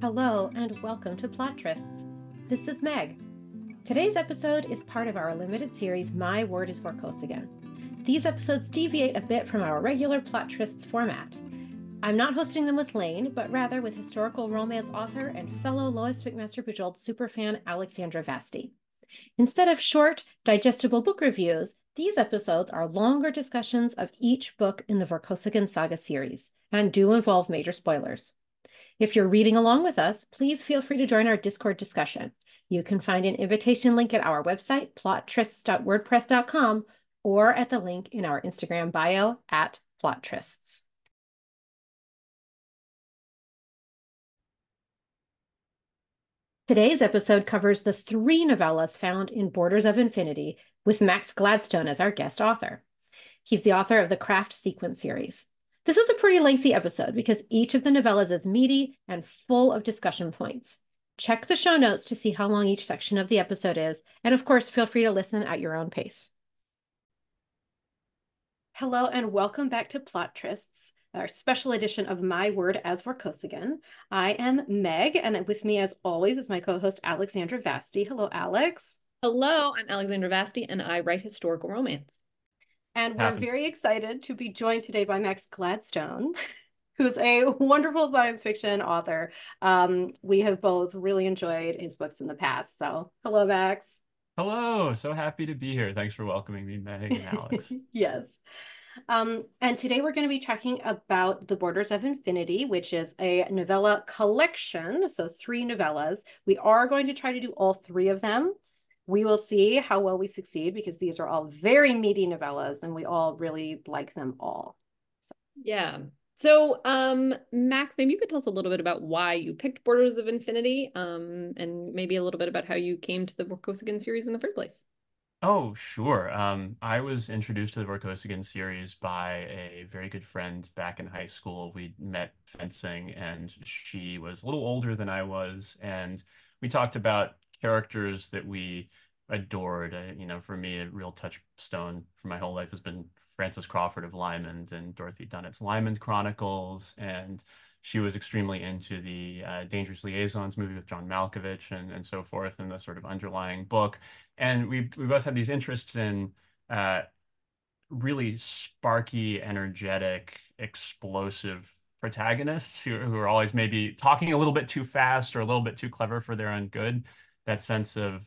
Hello, and welcome to Plot Trysts. This is Meg. Today's episode is part of our limited series, My Word is Vorkosigan. These episodes deviate a bit from our regular Plot Trysts format. I'm not hosting them with Lane, but rather with historical romance author and fellow Lois McMaster Bujold superfan Alexandra Vasti. Instead of short, digestible book reviews, these episodes are longer discussions of each book in the Vorkosigan Saga series, and do involve major spoilers. If you're reading along with us, please feel free to join our Discord discussion. You can find an invitation link at our website, plottrysts.wordpress.com, or at the link in our Instagram bio at plottrysts. Today's episode covers the 3 novellas found in Borders of Infinity, with Max Gladstone as our guest author. He's the author of the Craft Sequence series. This is a pretty lengthy episode because each of the novellas is meaty and full of discussion points. Check the show notes to see how long each section of the episode is, and of course, feel free to listen at your own pace. Hello, and welcome back to Plot Trysts, our special edition of My Word as Vorkosigan. I am Meg, and with me, as always, is my co-host Alexandra Vasti. Hello, Alex. Hello, I'm Alexandra Vasti, and I write historical romance. And we're very excited to be joined today by Max Gladstone, who's a wonderful science fiction author. We have both really enjoyed his books in the past. So hello, Max. Hello, so happy to be here. Thanks for welcoming me, Meg and Alex. Yes. And today we're going to be talking about The Borders of Infinity, which is a novella collection. So 3 novellas. We are going to try to do all 3 of them. We will see how well we succeed because these are all very meaty novellas and we all really like them all. Yeah. So, Max, maybe you could tell us a little bit about why you picked Borders of Infinity, and maybe a little bit about how you came to the Vorkosigan series in the first place. Oh, sure. I was introduced to the Vorkosigan series by a very good friend back in high school. We met fencing, and she was a little older than I was, and we talked about characters that we adored. For me, a real touchstone for my whole life has been Frances Crawford of Lymond and Dorothy Dunnett's Lymond Chronicles, and she was extremely into the Dangerous Liaisons movie with John Malkovich and so forth, and the sort of underlying book. And we both had these interests in really sparky, energetic, explosive protagonists who are always maybe talking a little bit too fast or a little bit too clever for their own good. That sense of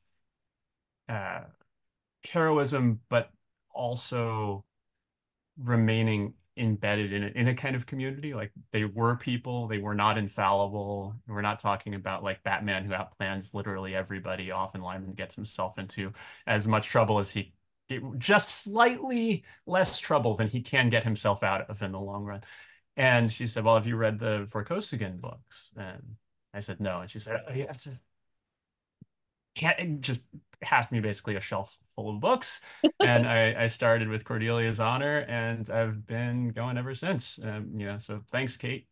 heroism, but also remaining embedded in a kind of community. Like, they were people, they were not infallible. We're not talking about like Batman, who outplans literally everybody. Often Lyman gets himself into as much trouble as just slightly less trouble than he can get himself out of in the long run. And she said, well, have you read the Vorkosigan books? And I said, no. And she said, oh, yes. Can't just passed me basically a shelf full of books. And I started with Cordelia's Honor, and I've been going ever since. So thanks, Kate.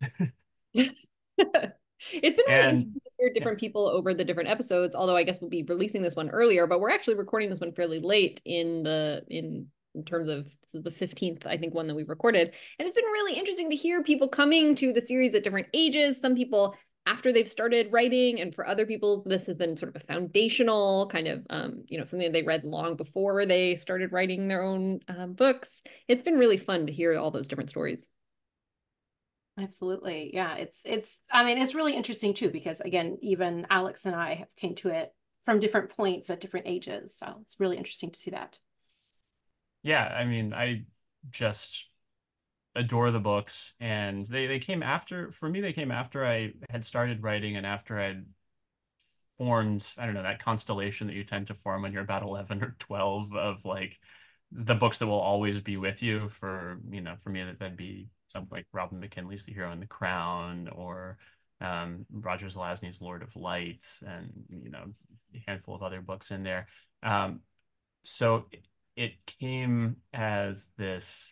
It's been really interesting to hear different people over the different episodes, although I guess we'll be releasing this one earlier, but we're actually recording this one fairly late in terms of, this is the 15th, I think, one that we've recorded. And it's been really interesting to hear people coming to the series at different ages. Some people after they've started writing, and for other people, this has been sort of a foundational kind of, something they read long before they started writing their own books. It's been really fun to hear all those different stories. Absolutely. Yeah, it's really interesting too, because again, even Alex and I have came to it from different points at different ages. So it's really interesting to see that. Yeah, I mean, I just adore the books, and they came after, for me, they came after I had started writing and after I'd formed, I don't know, that constellation that you tend to form when you're about 11 or 12 of like the books that will always be with you. For me, that'd be something like Robin McKinley's The Hero and the Crown, or Roger Zelazny's Lord of Light, and a handful of other books in there. So it came as this,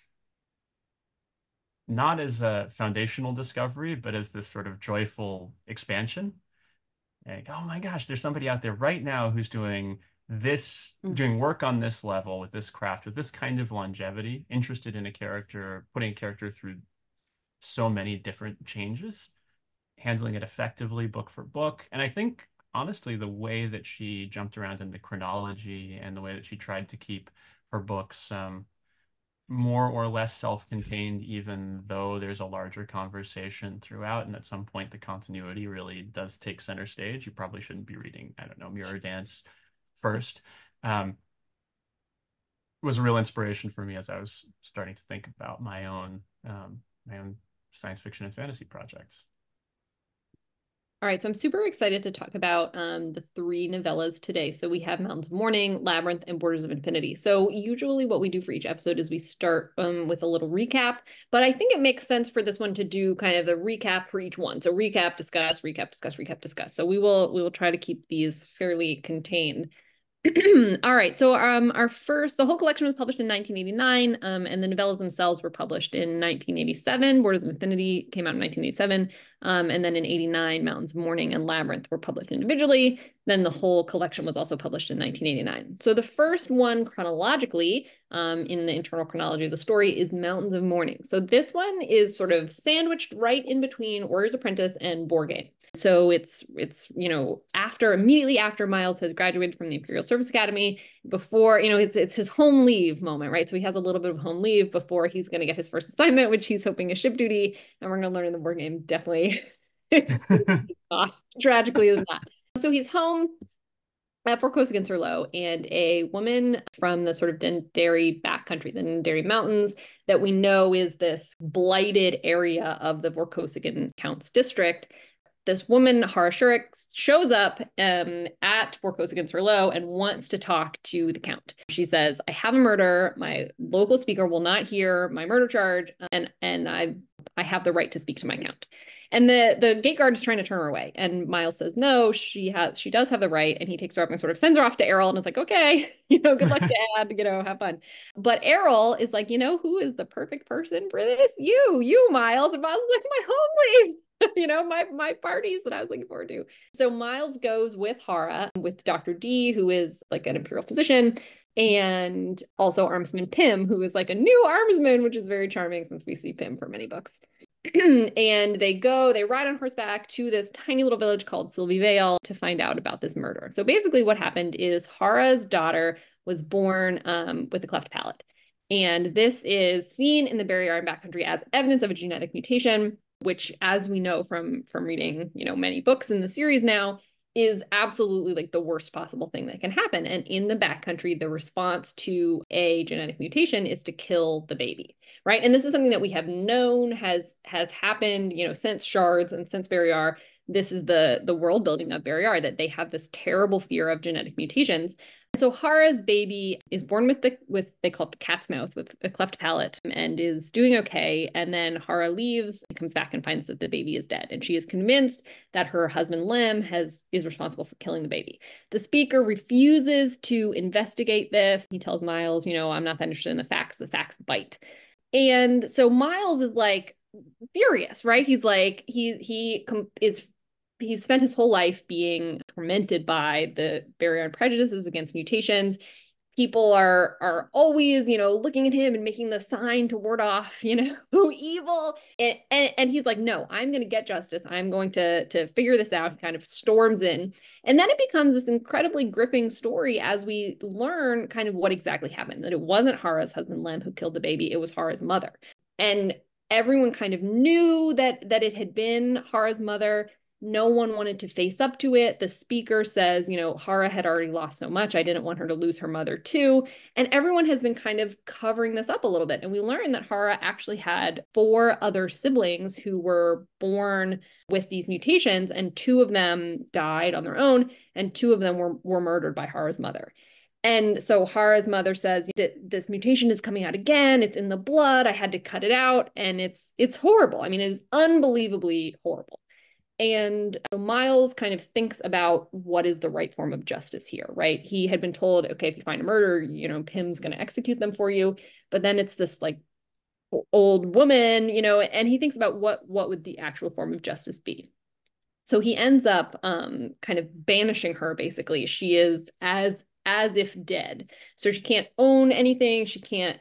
not as a foundational discovery, but as this sort of joyful expansion. Like, oh my gosh, there's somebody out there right now who's doing doing work on this level with this craft, with this kind of longevity, interested in a character, putting a character through so many different changes. handling it effectively book for book. And I think honestly, the way that she jumped around into chronology and the way that she tried to keep her books more or less self-contained, even though there's a larger conversation throughout. And at some point, the continuity really does take center stage. You probably shouldn't be reading, I don't know, Mirror Dance first. Was a real inspiration for me as I was starting to think about my own science fiction and fantasy projects. All right, so I'm super excited to talk about the 3 novellas today. So we have Mountains of Mourning, Labyrinth, and Borders of Infinity. So usually what we do for each episode is we start with a little recap, but I think it makes sense for this one to do kind of the recap for each one. So recap, discuss, recap, discuss, recap, discuss. So we will try to keep these fairly contained. All right, so the whole collection was published in 1989, and the novellas themselves were published in 1987. Borders of Infinity came out in 1987, and then in 89, Mountains of Mourning and Labyrinth were published individually. Then the whole collection was also published in 1989. So the first one chronologically, in the internal chronology of the story, is Mountains of Mourning. So this one is sort of sandwiched right in between Warrior's Apprentice and Borgame. So it's immediately after Miles has graduated from the Imperial Service Academy, before, it's his home leave moment, right? So he has a little bit of home leave before he's going to get his first assignment, which he's hoping is ship duty. And we're going to learn in the board game, definitely it's not, tragically is not. So he's home at Fort Kosagen-sur-Lough, and a woman from the sort of Dendari backcountry, the Dendari Mountains, that we know is this blighted area of the Vorkosigan Counts district. This woman, Hara Shurik, shows up at Vorkosigan-sur-Lough and wants to talk to the Count. She says, I have a murder. My local speaker will not hear my murder charge, and I have the right to speak to my Count. And the gate guard is trying to turn her away. And Miles says, no, she does have the right. And he takes her up and sort of sends her off to Errol. And it's like, okay, good luck, Dad, have fun. But Errol is like, who is the perfect person for this? You, Miles. And Miles is like, my home leave. My parties that I was looking forward to. So Miles goes with Hara, with Dr. D, who is like an Imperial physician, and also Armsman Pym, who is like a new Armsman, which is very charming since we see Pym for many books. And they ride on horseback to this tiny little village called Sylvie Vale to find out about this murder. So basically what happened is Hara's daughter was born with a cleft palate. And this is seen in the Barrayar and backcountry as evidence of a genetic mutation, which, as we know from reading, many books in the series now, is absolutely like the worst possible thing that can happen. And in the backcountry, the response to a genetic mutation is to kill the baby, right? And this is something that we have known has happened, since Shards and since Barrayar. This is the world building of Barrayar, that they have this terrible fear of genetic mutations. So Hara's baby is born with they call it the cat's mouth, with a cleft palate, and is doing okay. And then Hara leaves and comes back and finds that the baby is dead. And she is convinced that her husband Lem is responsible for killing the baby. The speaker refuses to investigate this. He tells Miles, I'm not that interested in the facts. The facts bite. And so Miles is like furious, right? He's like, he's spent his whole life being tormented by the Barrayar prejudices against mutations. People are always, looking at him and making the sign to ward off, evil. And he's like, no, I'm going to get justice. I'm going to figure this out. He kind of storms in. And then it becomes this incredibly gripping story as we learn kind of what exactly happened, that it wasn't Hara's husband Lem who killed the baby. It was Hara's mother. And everyone kind of knew that it had been Hara's mother. No one wanted to face up to it. The speaker says, Hara had already lost so much. I didn't want her to lose her mother too. And everyone has been kind of covering this up a little bit. And we learned that Hara actually had 4 other siblings who were born with these mutations, and 2 of them died on their own, and 2 of them were murdered by Hara's mother. And so Hara's mother says that this mutation is coming out again. It's in the blood. I had to cut it out. And it's horrible. I mean, it is unbelievably horrible. And Miles kind of thinks about what is the right form of justice here, right? He had been told, okay, if you find a murder, Pym's going to execute them for you. But then it's this like old woman, and he thinks about what would the actual form of justice be. So he ends up kind of banishing her, basically. She is as if dead. So she can't own anything. She can't,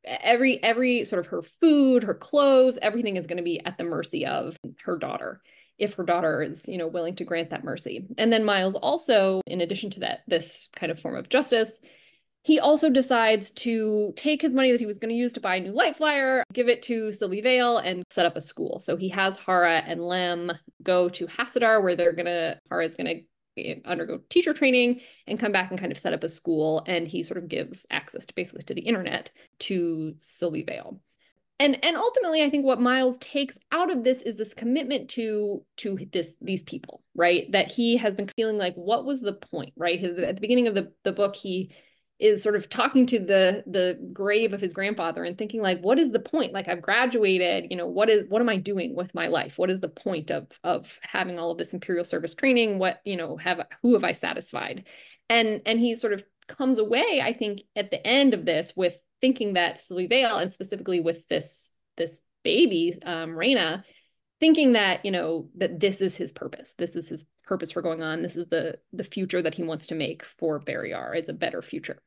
every sort of her food, her clothes, everything is going to be at the mercy of her daughter. if her daughter is, willing to grant that mercy. And then Miles also, in addition to that, this kind of form of justice, he also decides to take his money that he was going to use to buy a new light flyer, give it to Sylvie Vale, and set up a school. So he has Hara and Lem go to Hassadar, where Hara's going to undergo teacher training and come back and kind of set up a school. And he sort of gives access to basically to the internet to Sylvie Vale. And ultimately, I think what Miles takes out of this is this commitment to these people, right? That he has been feeling like, what was the point, right? At the beginning of the book, he is sort of talking to the grave of his grandfather and thinking like, what is the point? Like, I've graduated, what am I doing with my life? What is the point of having all of this Imperial service training? What, who have I satisfied? And he sort of comes away, I think, at the end of this with thinking that Sylvie Vale, and specifically with this baby, Rhaena, thinking that, that this is his purpose. This is his purpose for going on. This is the future that he wants to make for Barrayar. It's a better future.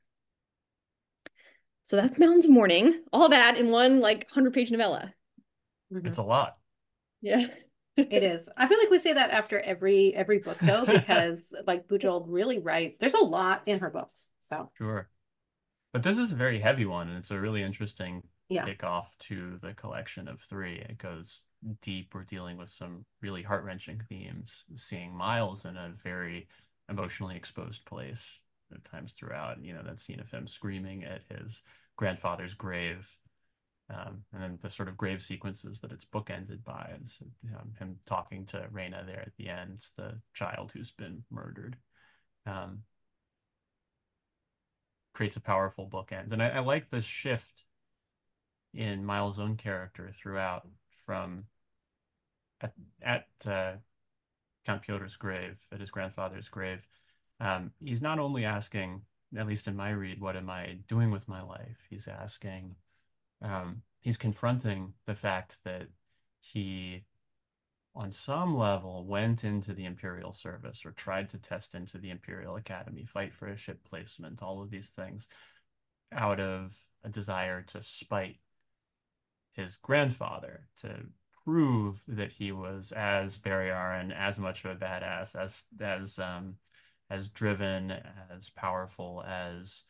So that's Mountains of Mourning. All that in one 100-page novella. It's a lot. Yeah. It is. I feel like we say that after every book though, because Bujold really writes. There's a lot in her books. So sure. But this is a very heavy one, and it's a really interesting kickoff to the collection of 3. It goes deep. We're dealing with some really heart-wrenching themes, seeing Miles in a very emotionally exposed place at times throughout. That scene of him screaming at his grandfather's grave, and then the sort of grave sequences that it's bookended by. It's, him talking to Rhaena there at the end, the child who's been murdered. Creates a powerful bookend. And I like the shift in Miles' own character throughout, from at Count Pyotr's grave, at his grandfather's grave. He's not only asking, at least in my read, what am I doing with my life? He's asking, he's confronting the fact that he, on some level, went into the Imperial service or tried to test into the Imperial Academy, fight for a ship placement, all of these things, out of a desire to spite his grandfather, to prove that he was as Barrayar and as much of a badass, as driven, as powerful as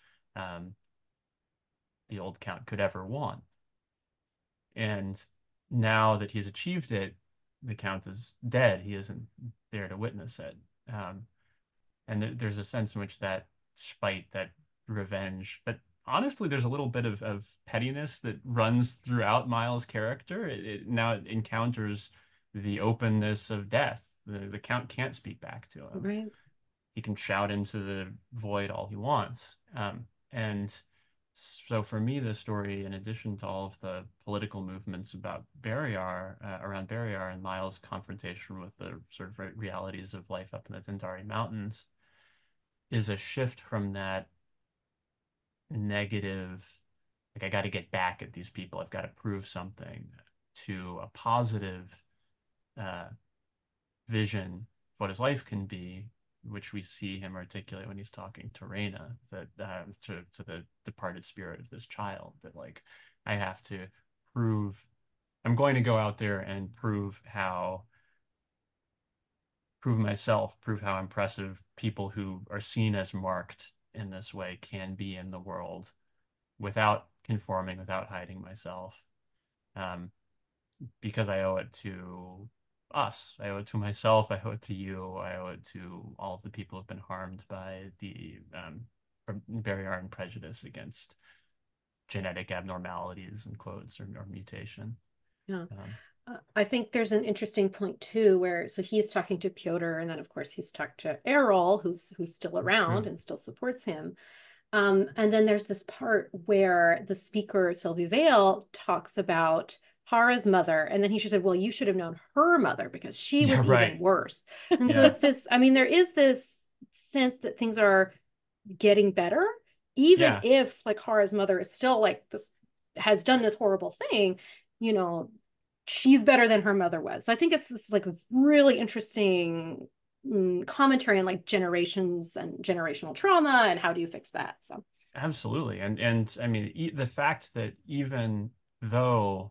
the old Count could ever want. And now that he's achieved it, the Count is dead. He isn't there to witness it. And there's a sense in which that spite, that revenge, but honestly, there's a little bit of pettiness that runs throughout Miles' character. It now encounters the openness of death. The Count can't speak back to him. right. He can shout into the void all he wants. And so for me, the story, in addition to all of the political movements about Barrayar, around Barrayar, and Miles' confrontation with the sort of realities of life up in the Dendari Mountains, is a shift from that negative, I got to get back at these people, I've got to prove something, to a positive vision of what his life can be, which we see him articulate when he's talking to Rhaena, that to the departed spirit of this child, that I have to prove, I'm going to go out there and prove myself, prove how impressive people who are seen as marked in this way can be in the world, without conforming, without hiding myself, because I owe it to us. I owe it to myself. I owe it to you. I owe it to all of the people who've been harmed by the Barrayar and prejudice against genetic abnormalities, in quotes, or mutation. Yeah. I think there's an interesting point too, where so he's talking to Pyotr, and then of course he's talked to Errol, who's still around and still supports him. And then there's this part where the speaker, Sylvie Vale, talks about Hara's mother, and then he should say, well, you should have known her mother because she was even worse. And so it's this, I mean, there is this sense that things are getting better, even if Hara's mother is still this, has done this horrible thing, she's better than her mother was. So I think it's this a really interesting commentary on generations and generational trauma and how do you fix that. So absolutely. And I mean, the fact that even though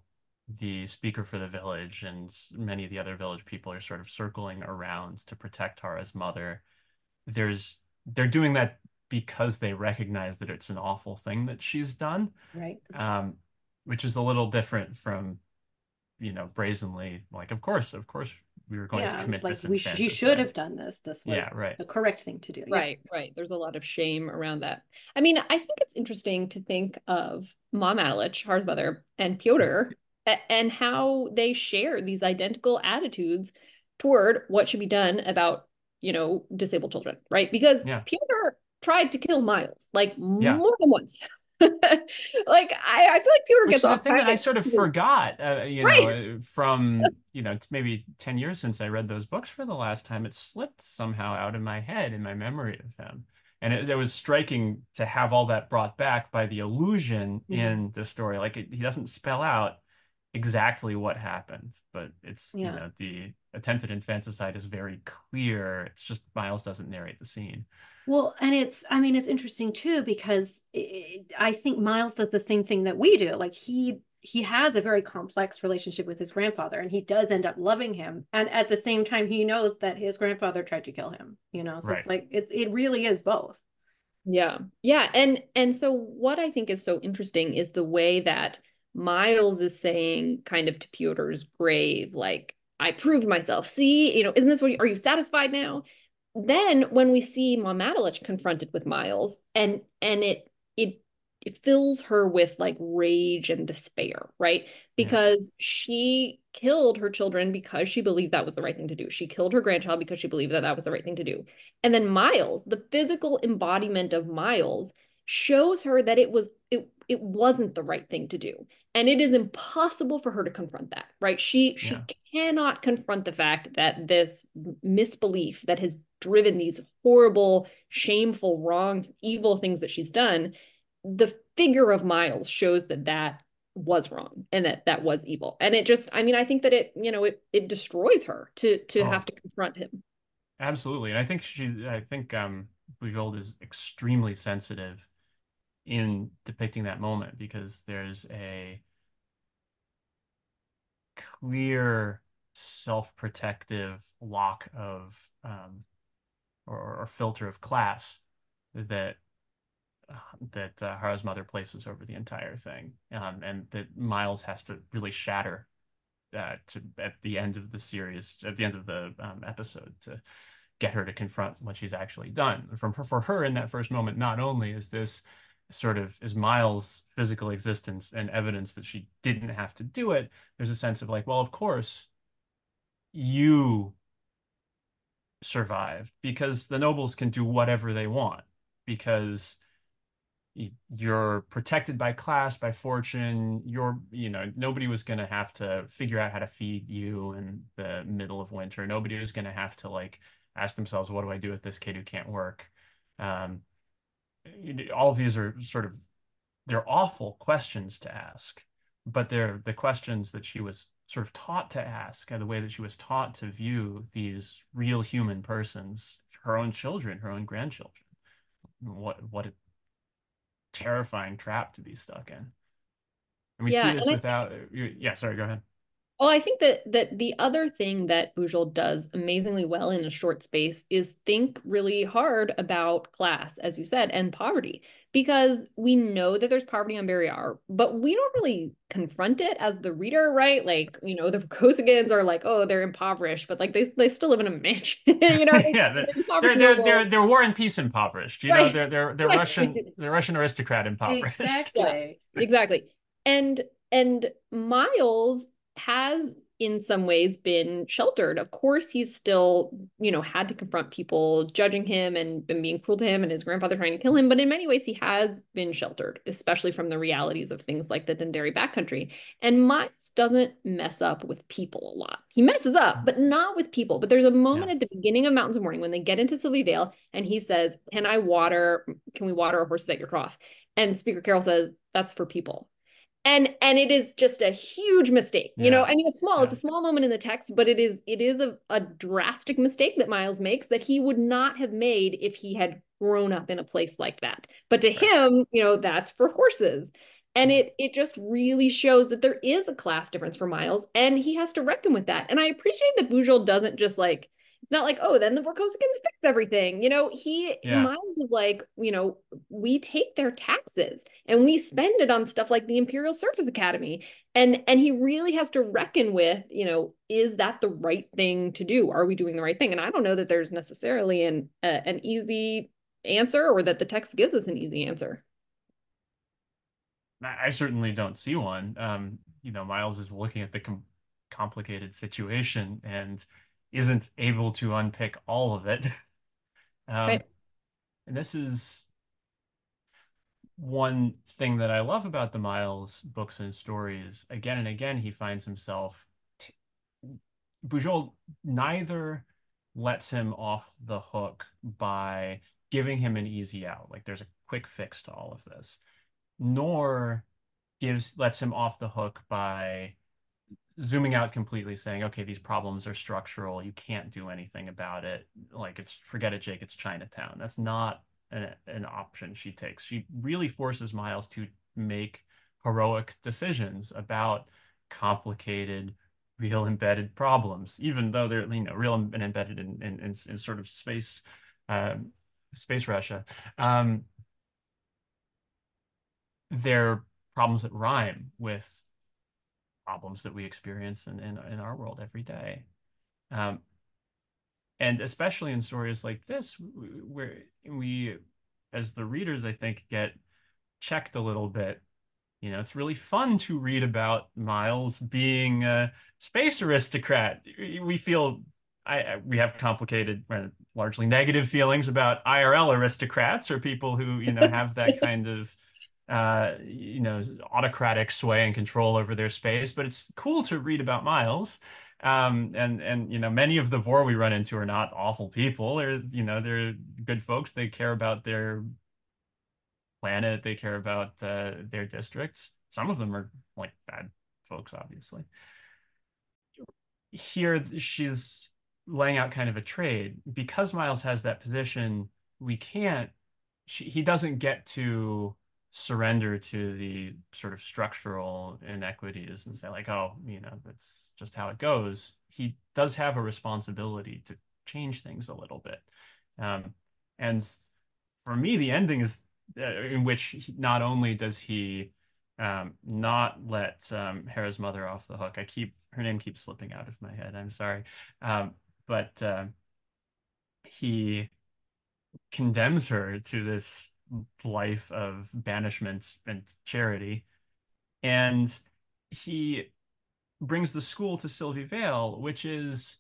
the speaker for the village and many of the other village people are sort of circling around to protect Tara's mother. They're doing that because they recognize that it's an awful thing that she's done, Right. which is a little different from, brazenly like, of course, we were going to commit like this she should have done this. This was Yeah, right. the correct thing to do. Right, right. There's a lot of shame around that. I mean, I think it's interesting to think of Mom Adalich, Har's mother, and Piotr, and how they share these identical attitudes toward what should be done about, disabled children, right? Because Yeah. Piotr tried to kill Miles, like Yeah. more than once. Like I feel like Piotr Which gets is a off thing that I sort of forgot, Right. From, maybe 10 years since I read those books for the last time. It slipped somehow out of my head in my memory of him. And it was striking to have all that brought back by the allusion in the story. Like he doesn't spell out exactly what happened, but it's, the attempted infanticide is very clear. It's just Miles doesn't narrate the scene. Well, and it's interesting too, because I think Miles does the same thing that we do. Like he has a very complex relationship with his grandfather, and he does end up loving him. And at the same time, he knows that his grandfather tried to kill him, so Right. it's like, it really is both. Yeah. Yeah. And so what I think is so interesting is the way that Miles is saying kind of to Piotr's grave, like, I proved myself. See, isn't this what are you satisfied now? Then when we see Mom Adalich confronted with Miles, and it fills her with like rage and despair, right? Because she killed her children because she believed that was the right thing to do. She killed her grandchild because she believed that that was the right thing to do. And then Miles, the physical embodiment of Miles, shows her that it wasn't the right thing to do. And it is impossible for her to confront that, right? She cannot confront the fact that this misbelief that has driven these horrible, shameful, wrong, evil things that she's done, the figure of Miles shows that that was wrong and that that was evil. And it just, I mean, I think that it destroys her to have to confront him. Absolutely. And I think Bujold is extremely sensitive in depicting that moment, because there's a clear self-protective lock of or filter of class that Hara's mother places over the entire thing, and that Miles has to really shatter at the end of the series, at the end of the episode, to get her to confront what she's actually done. For her in that first moment, not only is Miles' physical existence and evidence that she didn't have to do it, there's a sense of like, well, of course you survived because the nobles can do whatever they want, because you're protected by class, by fortune. Nobody was going to have to figure out how to feed you in the middle of winter. Nobody was going to have to like ask themselves, what do I do with this kid who can't work? All of these are they're awful questions to ask, but they're the questions that she was sort of taught to ask, and the way that she was taught to view these real human persons, her own children, her own grandchildren. What a terrifying trap to be stuck in. And we see this without, sorry, go ahead. Oh, I think that the other thing that Bujold does amazingly well in a short space is think really hard about class, as you said, and poverty, because we know that there's poverty on Barrayar, but we don't really confront it as the reader, right? Like, the Vorkosigans are like, oh, they're impoverished, but like they still live in a mansion, Yeah, they're War and Peace impoverished, right. They're Russian aristocrat impoverished. Exactly. And Miles has in some ways been sheltered. Of course, he's still, had to confront people judging him and being cruel to him and his grandfather trying to kill him. But in many ways, he has been sheltered, especially from the realities of things like the Dendari backcountry. And Miles doesn't mess up with people a lot. He messes up, but not with people. But there's a moment at the beginning of Mountains of Mourning when they get into Sylvie Vale and he says, can we water our horses at your trough? And Speaker Carol says, that's for people. And it is just a huge mistake. I mean, it's small. It's a small moment in the text, but it is a drastic mistake that Miles makes that he would not have made if he had grown up in a place like that. But to him, that's for horses. And it just really shows that there is a class difference for Miles, and he has to reckon with that. And I appreciate that Bujal doesn't just like, it's not like, oh, then the Vorkosikins fix everything. Yeah. Miles is like, we take their taxes and we spend it on stuff like the Imperial Surface Academy. And he really has to reckon with, is that the right thing to do? Are we doing the right thing? And I don't know that there's necessarily an easy answer, or that the text gives us an easy answer. I certainly don't see one. Miles is looking at the complicated situation and isn't able to unpick all of it. Right. And this is one thing that I love about the Miles books and stories. Again and again, he finds himself. Bujold neither lets him off the hook by giving him an easy out, like there's a quick fix to all of this, nor lets him off the hook by zooming out completely, saying, okay, these problems are structural, you can't do anything about it, like it's forget it, Jake, it's Chinatown. That's not an option she takes. She really forces Miles to make heroic decisions about complicated, real embedded problems, even though they're real and embedded in sort of space Russia. They're problems that rhyme with problems that we experience in our world every day. And especially in stories like this, where we, as the readers, I think, get checked a little bit. It's really fun to read about Miles being a space aristocrat. We feel we have complicated, largely negative feelings about IRL aristocrats, or people who, have that kind of autocratic sway and control over their space. But it's cool to read about Miles. And many of the Vor we run into are not awful people. They're good folks. They care about their planet. They care about their districts. Some of them are like bad folks, obviously. Here, she's laying out kind of a trade. Because Miles has that position, he doesn't get to surrender to the sort of structural inequities and say like, oh, that's just how it goes. He does have a responsibility to change things a little bit. And for me, the ending is in which not only does he not let Hera's mother off the hook. Her name keeps slipping out of my head. I'm sorry. But he condemns her to this life of banishment and charity. And he brings the school to Sylvie Vale, which is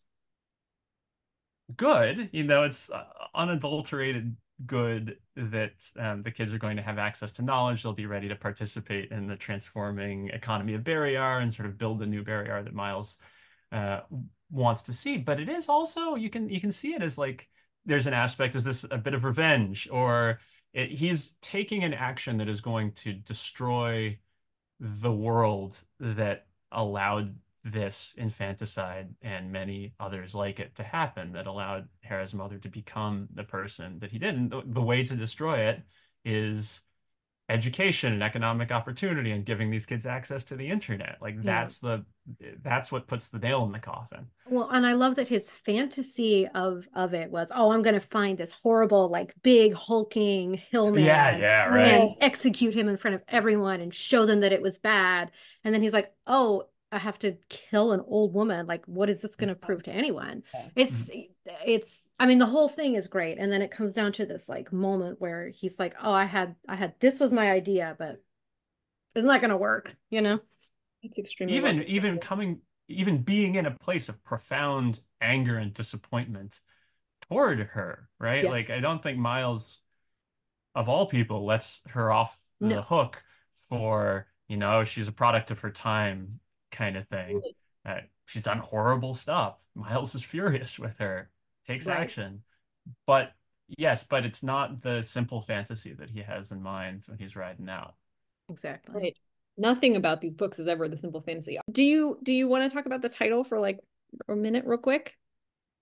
good. It's unadulterated good that the kids are going to have access to knowledge. They'll be ready to participate in the transforming economy of Barrayar and sort of build the new Barrayar that Miles wants to see. But it is also, you can see it as like, there's an aspect, is this a bit of revenge, or he's taking an action that is going to destroy the world that allowed this infanticide and many others like it to happen, that allowed Hera's mother to become the person that he did. And the way to destroy it is education and economic opportunity and giving these kids access to the internet. Like that's what puts the nail in the coffin. Well, and I love that his fantasy of it was, oh, I'm going to find this horrible, like big hulking hillman, yeah, right, and execute him in front of everyone and show them that it was bad. And then he's like, oh, I have to kill an old woman. Like, what is this going to prove to anyone? It's, I mean, the whole thing is great. And then it comes down to this like moment where he's like, oh, I had, this was my idea, but it's not going to work, It's extremely even being in a place of profound anger and disappointment toward her, right? Yes. Like, I don't think Miles, of all people, lets her off the hook for, she's a product of her time kind of thing. She's done horrible stuff. Miles is furious with her, takes action. But yes, but it's not the simple fantasy that he has in mind when he's riding out. Exactly. Right. Nothing about these books is ever the simple fantasy. Do you want to talk about the title for like a minute real quick?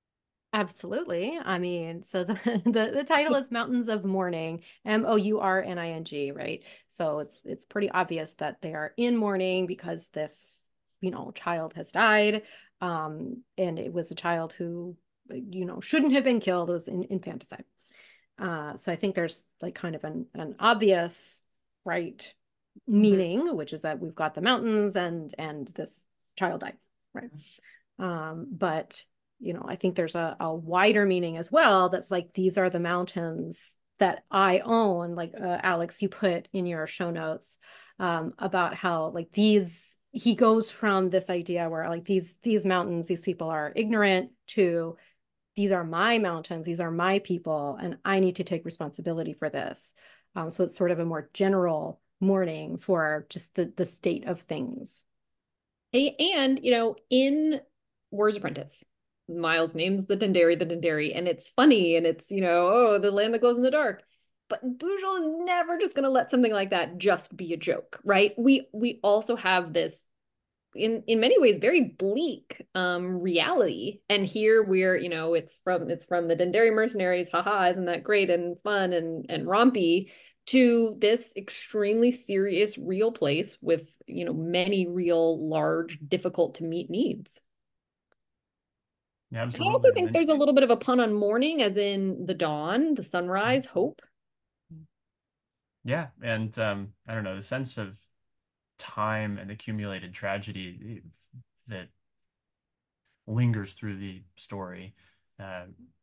Absolutely. I mean, so the, the title is Mountains of Mourning, Mourning, right? So it's pretty obvious that they are in mourning because this, child has died. And it was a child who, shouldn't have been killed. It was infanticide. So I think there's like kind of an obvious, right, meaning, which is that we've got the mountains and this child died, right? But I think there's a wider meaning as well. That's like, these are the mountains that I own. Like, Alex, you put in your show notes about how like he goes from this idea where like these mountains, these people are ignorant, to these are my mountains, these are my people, and I need to take responsibility for this. So it's sort of a more general mourning for just the state of things. And, in Warrior's Apprentice, Miles names the Dendari, and it's funny, and it's, oh, the land that glows in the dark. But Bujal is never just going to let something like that just be a joke, right? We also have this, in many ways, very bleak reality. And here we're, it's from the Dendari mercenaries, haha, isn't that great and fun and rompy, to this extremely serious, real place with, many real, large, difficult to meet needs. Yeah, And I also absolutely. And think then there's a little bit of a pun on morning, as in the dawn, the sunrise, hope. yeah, and I don't know, the sense of time and accumulated tragedy that lingers through the story uh,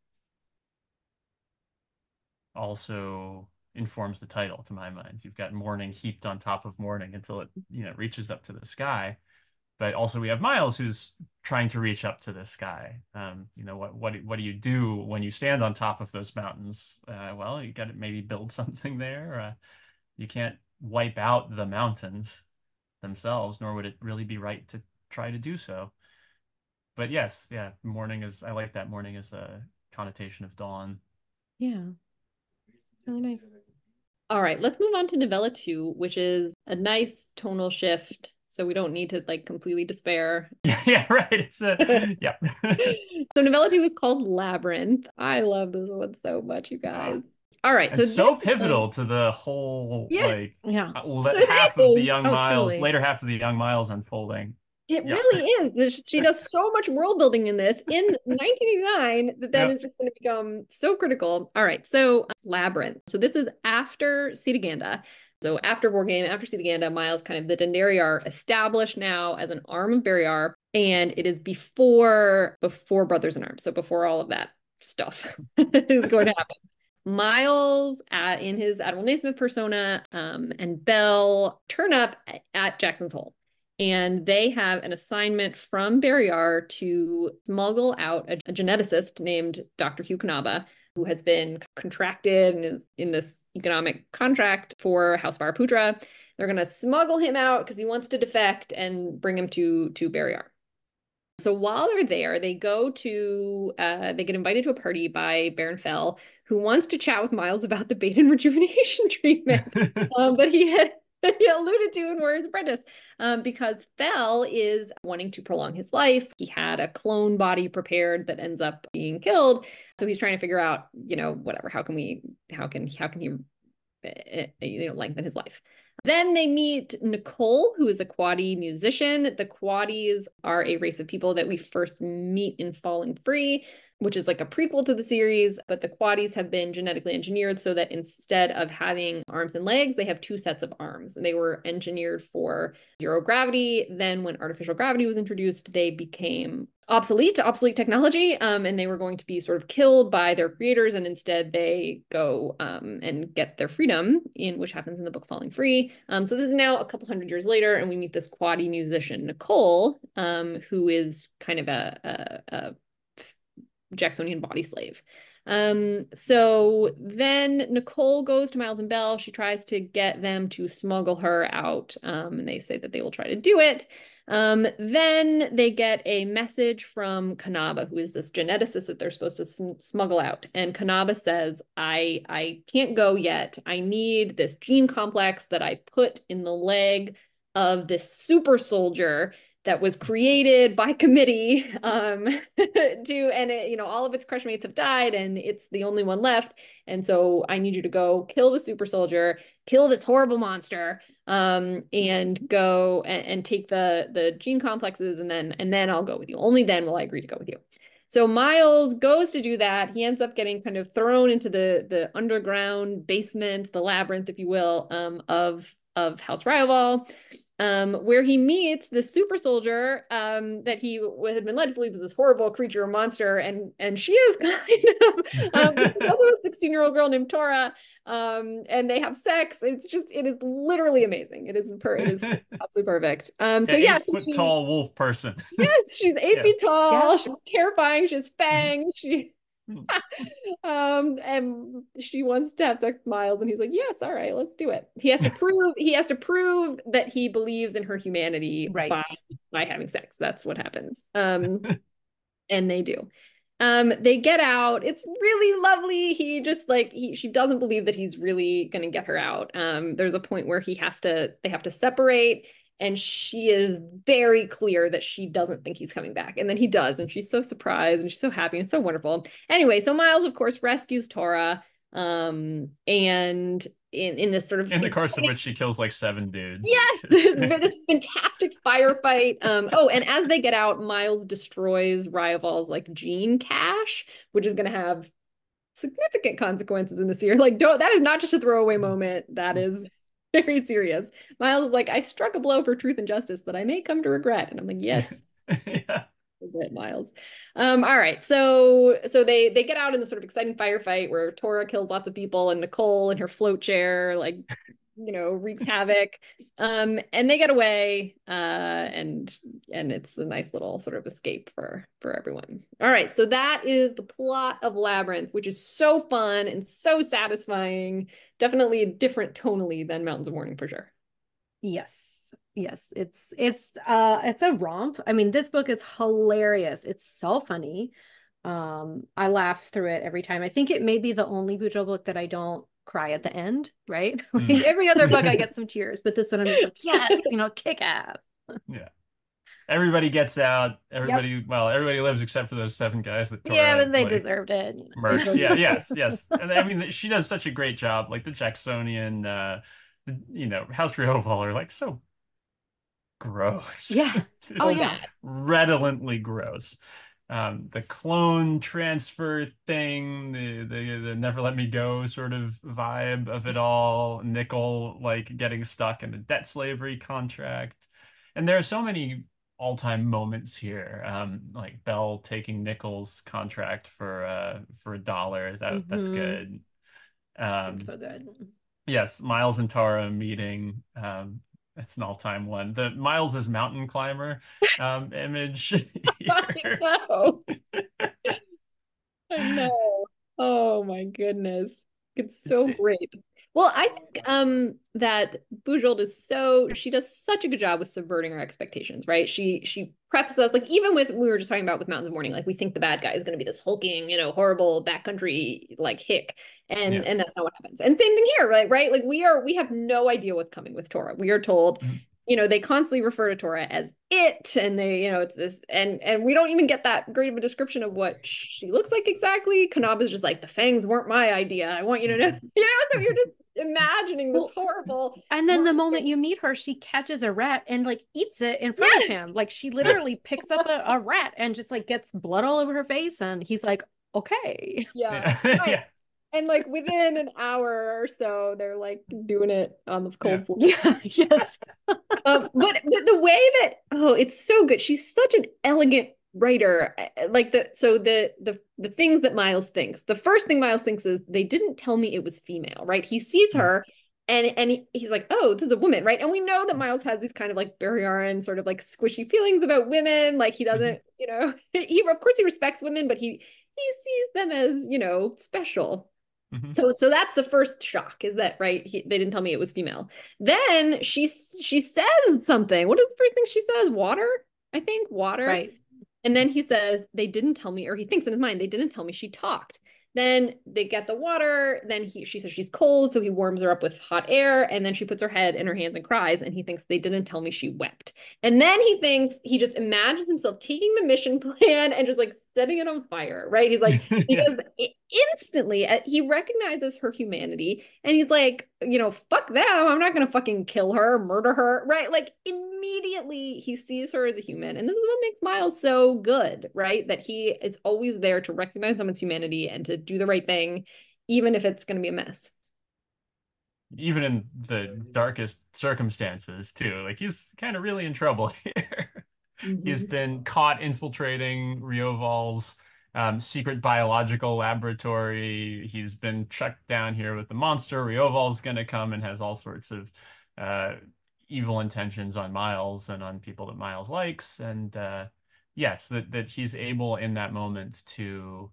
also informs the title to my mind. You've got mourning heaped on top of mourning until it, reaches up to the sky. But also we have Miles who's trying to reach up to the sky. What do you do when you stand on top of those mountains? Well, you got to maybe build something there. You can't wipe out the mountains themselves, nor would it really be right to try to do so. But yes, yeah, I like that mourning as a connotation of dawn. Yeah, it's really nice. All right, let's move on to novella 2, which is a nice tonal shift. So we don't need to like completely despair. Yeah, yeah, right. It's yeah. So novella 2 is called Labyrinth. I love this one so much, you guys. All right, And so so this pivotal to the whole yeah, Yeah. half of the it is. young Oh, Miles, truly. later half of the young Miles unfolding. It Yeah. really is. She does so much world building in this in 1989 that then Yeah. is just going to become so critical. All right, so Labyrinth. So this is after Cetaganda. So after War Game, after Cetaganda, Miles, kind of the Dendari are established now as an arm of Barrayar, and it is before Brothers in Arms. So before all of that stuff is going to happen. Miles, in his Admiral Naismith persona, and Bell turn up at Jackson's Hole. And they have an assignment from Barrayar to smuggle out a geneticist named Dr. Hugh Kanaba, who has been contracted and is in this economic contract for House Varaputra. They're going to smuggle him out because he wants to defect and bring him to Barrayar. So while they're there, they get invited to a party by Baron Fell, who wants to chat with Miles about the Baden rejuvenation treatment that he had alluded to in Warrior's Apprentice, because Fell is wanting to prolong his life. He had a clone body prepared that ends up being killed. So he's trying to figure out, whatever, how can he lengthen his life. Then they meet Nicole, who is a Quadi musician. The Quadis are a race of people that we first meet in Falling Free, which is like a prequel to the series, but the Quadis have been genetically engineered so that instead of having arms and legs, they have two sets of arms. And they were engineered for zero gravity. Then when artificial gravity was introduced, they became obsolete technology, and they were going to be sort of killed by their creators, and instead they go and get their freedom, which happens in the book Falling Free. So this is now a couple hundred years later, and we meet this Quadi musician, Nicole, who is kind of a Jacksonian body slave. So then Nicole goes to Miles and Bell. She tries to get them to smuggle her out, and they say that they will try to do it. Then they get a message from Kanaba, who is this geneticist that they're supposed to smuggle out. And Kanaba says, I can't go yet. I need this gene complex that I put in the leg of this super soldier that was created by committee all of its crush mates have died and it's the only one left. And so I need you to go kill the super soldier, kill this horrible monster, and go and take the gene complexes, and then I'll go with you. Only then will I agree to go with you. So Miles goes to do that. He ends up getting kind of thrown into the underground basement, the labyrinth, if you will, of House Ryoval, where he meets the super soldier that he had been led to believe was this horrible creature or monster, and she is kind of also a 16-year-old girl named Tora, and they have sex. It is literally amazing. It is absolutely perfect. So yeah, 8-foot tall wolf person. Yes, she's 8 feet tall. Yeah. She's terrifying. She has fangs. And she wants to have sex with Miles, and he's like, yes, all right, let's do it. He has to prove that he believes in her humanity Right. by having sex. That's what happens. And they do. They get out. It's really lovely. She doesn't believe that he's really gonna get her out. There's a point where they have to separate, and she is very clear that she doesn't think he's coming back. And then he does, and she's so surprised and she's so happy and so wonderful. Anyway, so Miles, of course, rescues Tora. And in this sort of in the course of which she kills like 7 dudes. Yes, this fantastic firefight. And as they get out, Miles destroys Ryoval's like gene cache, which is going to have significant consequences in this year. Like, that is not just a throwaway moment. That is very serious. Miles is like, I struck a blow for truth and justice that I may come to regret. And I'm like, yes. Yeah. Bit, Miles. All right. So they get out in the sort of exciting firefight where Tora kills lots of people, and Nicole in her float chair, like, wreaks havoc. And they get away. And it's a nice little sort of escape for everyone. All right. So that is the plot of Labyrinth, which is so fun and so satisfying. Definitely different tonally than Mountains of Mourning for sure. Yes. It's a romp. I mean, this book is hilarious. It's so funny. I laugh through it every time. I think it may be the only Bujoe book that I don't cry at the end, right? Like every other book I get some tears, but this one I'm just like, yes, kick ass. Yeah. Everybody gets out. Everybody lives except for those 7 guys that Tora, but they deserved it. Murks. Yeah, yes. And I mean, she does such a great job. Like the Jacksonian, House Ryoval are like so gross. Yeah. Oh yeah. Redolently gross. The clone transfer thing, the Never Let Me Go sort of vibe of it all. Nickel like getting stuck in a debt slavery contract, and there are so many all-time moments here. Like Belle taking Nickel's contract for $1. That's good. So good. Yes, Miles and Tara meeting. It's an all-time one. The Miles as mountain climber image here. I know. Oh my goodness. It's so great. Well, I think that Bujold she does such a good job with subverting our expectations, right? She preps us, like, even with, we were just talking about with Mountains of Mourning, like we think the bad guy is going to be this hulking, horrible backcountry like hick, and that's not what happens. And same thing here, right? Like we have no idea what's coming with Tora. We are told, they constantly refer to Tora as it, and they, it's this, and we don't even get that great of a description of what she looks like exactly. Kanaba's just like, the fangs weren't my idea. I want you to know, so you're just imagining this horrible. And then the moment you meet her, she catches a rat and like eats it in front of him. Like she literally picks up a rat and just like gets blood all over her face, and he's like, okay. Yeah. Right. And like within an hour or so, they're like doing it on the cold floor. Yeah, yes. But the way that, it's so good. She's such an elegant writer. Like the things that Miles thinks. The first thing Miles thinks is, they didn't tell me it was female, right? He sees her and he's like, oh, this is a woman, right? And we know that Miles has these kind of like Barry sort of like squishy feelings about women. Like he doesn't, of course he respects women, but he sees them as, special. So that's the first shock, is that, right? They didn't tell me it was female. Then she says something. What is the first thing she says? Water, I think. Water. Right. And then he says, they didn't tell me, or he thinks in his mind, they didn't tell me she talked. Then they get the water. Then she says she's cold, so he warms her up with hot air. And then she puts her head in her hands and cries. And he thinks they didn't tell me she wept. And then he just imagines himself taking the mission plan and just like setting it on fire, right? He's like, Yeah. because instantly he recognizes her humanity, and he's like, fuck them. I'm not gonna fucking kill her, murder her, right? Like immediately he sees her as a human, and this is what makes Miles so good, right? That he is always there to recognize someone's humanity and to do the right thing, even if it's gonna be a mess. Even in the darkest circumstances too. Like he's kind of really in trouble here. He's Mm-hmm. been caught infiltrating Rioval's secret biological laboratory. He's been checked down here with the monster. Rioval's going to come and has all sorts of uh, evil intentions on Miles and on people that Miles likes. And yes, that he's able in that moment to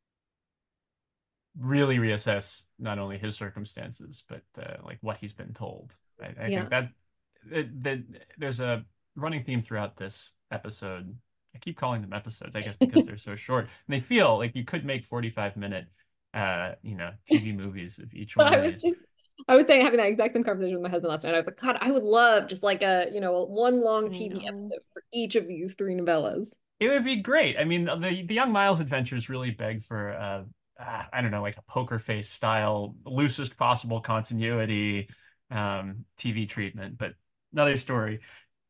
really reassess not only his circumstances, but like what he's been told. I Yeah. think that there's a running theme throughout this episode. I keep calling them episodes, I guess, because they're so short. And they feel like you could make 45-minute TV movies of each one I of was these. just, I was saying, having that exact same conversation with my husband last night. I was like, God, I would love just like one long I TV know. episode for each of these three novellas. It would be great. I mean, the Young Miles adventures really beg for I don't know, like a poker face style, loosest possible continuity TV treatment. But another story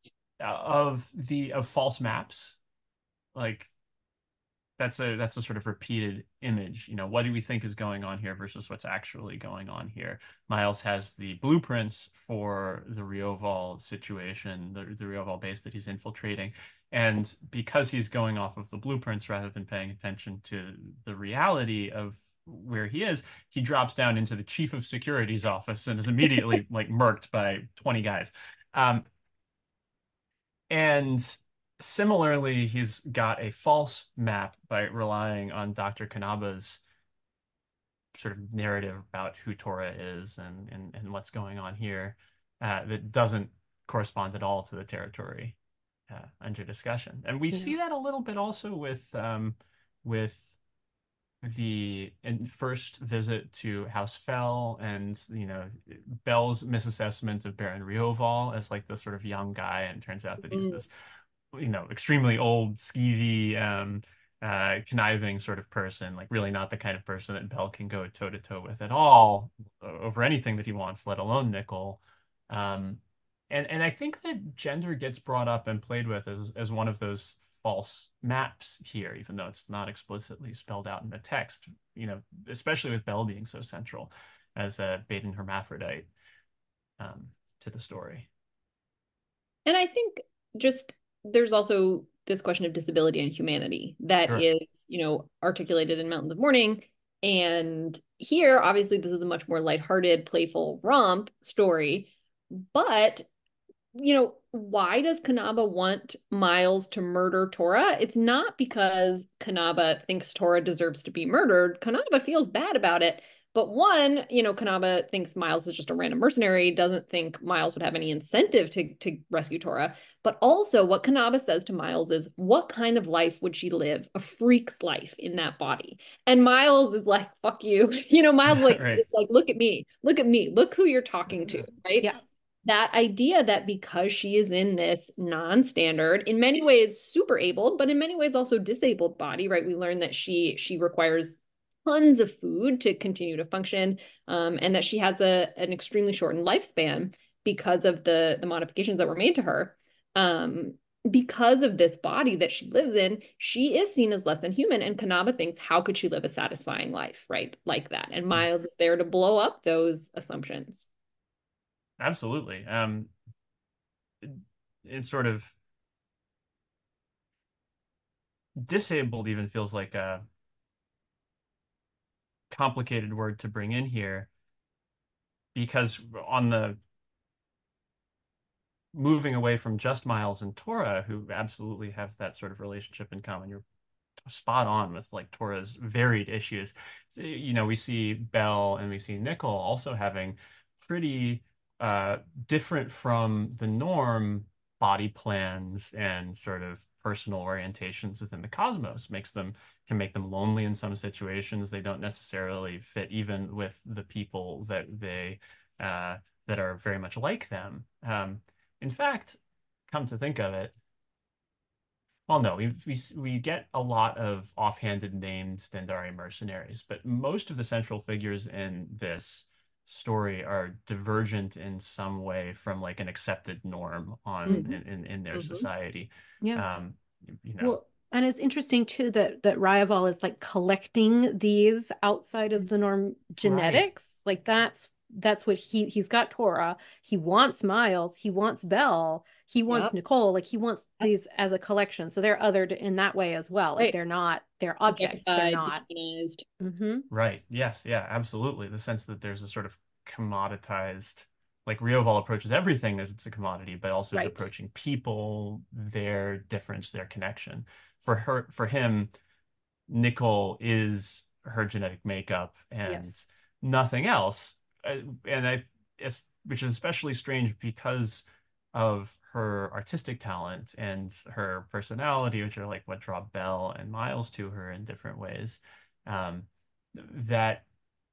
of false maps, like that's a sort of repeated image. What do we think is going on here versus what's actually going on here? Miles has the blueprints for the Rioval situation, the Rioval base that he's infiltrating. And because he's going off of the blueprints rather than paying attention to the reality of where he is, he drops down into the chief of security's office and is immediately like murked by 20 guys. Um, and similarly, he's got a false map by relying on Dr. Kanaba's sort of narrative about who Tora is and what's going on here that doesn't correspond at all to the territory under discussion. And we Yeah. see that a little bit also with the first visit to House Fell and Belle's misassessment of Baron Rioval as like the sort of young guy, and it turns out that he's Mm. this extremely old, skeevy, conniving sort of person, like really not the kind of person that Belle can go toe to toe with at all over anything that he wants, let alone Nickel. Um, and I think that gender gets brought up and played with as one of those false maps here, even though it's not explicitly spelled out in the text, especially with Belle being so central as a Baden hermaphrodite um, to the story. And I think just there's also this question of disability and humanity that Sure. is, articulated in Mountains of Morning. And here, obviously, this is a much more lighthearted, playful romp story. But why does Kanaba want Miles to murder Tora? It's not because Kanaba thinks Tora deserves to be murdered. Kanaba feels bad about it. But one, Kanaba thinks Miles is just a random mercenary, doesn't think Miles would have any incentive to rescue Tora. But also, what Kanaba says to Miles is, what kind of life would she live? A freak's life in that body. And Miles is like, fuck you. Miles Right. like, look at me, look who you're talking to, right? Yeah. That idea that because she is in this non-standard, in many ways super abled, but in many ways also disabled body, right? We learn that she requires tons of food to continue to function, and that she has an extremely shortened lifespan because of the modifications that were made to her. Because of this body that she lives in, she is seen as less than human. And Kanaba thinks, how could she live a satisfying life, right? Like that. And Miles is there to blow up those assumptions. Absolutely. It's sort of disabled even feels like a complicated word to bring in here because on the moving away from just Miles and Tora, who absolutely have that sort of relationship in common, you're spot on with like Tora's varied issues. So, we see Belle and we see Nickel also having pretty different from the norm body plans and sort of personal orientations within the cosmos, can make them lonely in some situations. They don't necessarily fit even with the people that are very much like them. In fact, come to think of it, well, no, we get a lot of offhanded named Dendari mercenaries, but most of the central figures in this story are divergent in some way from like an accepted norm in their society. Yeah. You know. Well, and it's interesting too that Ryaval is like collecting these outside of the norm genetics. Right. Like that's what he's got Tora. He wants Miles. He wants Belle. He wants Nicole. Like he wants these as a collection. So they're othered in that way as well. Like they're objects. They're not. Right. Yes. Yeah, absolutely. The sense that there's a sort of commoditized, like Rioval approaches everything as it's a commodity, but also is approaching people, their difference, their connection. For him, Nicole is her genetic makeup and nothing else. Which is especially strange because of her artistic talent and her personality, which are like what draw Belle and Miles to her in different ways. That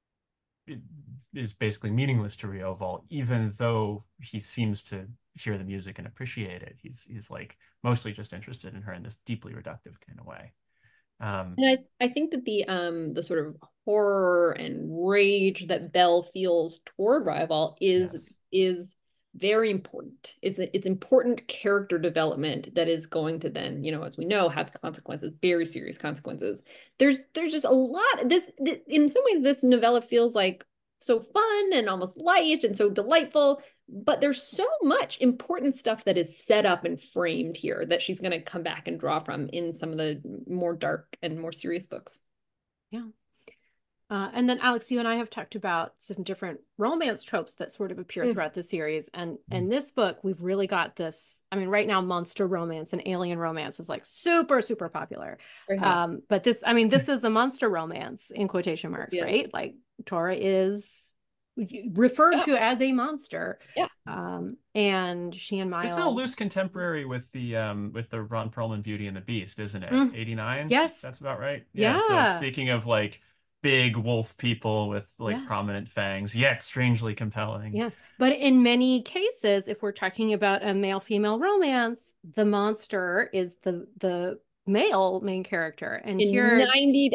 is basically meaningless to Rioval, even though he seems to hear the music and appreciate it. He's like mostly just interested in her in this deeply reductive kind of way. And I think that the sort of horror and rage that Belle feels toward Rioval is very important. It's important character development that is going to then, as we know, have consequences, very serious consequences. There's just a lot. This in some ways, this novella feels like so fun and almost light and so delightful. But there's so much important stuff that is set up and framed here that she's going to come back and draw from in some of the more dark and more serious books. Yeah. And then Alex, you and I have talked about some different romance tropes that sort of appear throughout the series. And in this book, we've really got this. I mean, right now, monster romance and alien romance is like super, super popular. But this is a monster romance in quotation marks, right? Like Tora is referred to as a monster. And she and Miles. This is a loose contemporary with the Ron Perlman Beauty and the Beast, isn't it? 89? Yes. That's about right. Yeah. So speaking of like big wolf people with like prominent fangs, yet strangely compelling. Yes. But in many cases, if we're talking about a male-female romance, the monster is the male main character. And in here 90,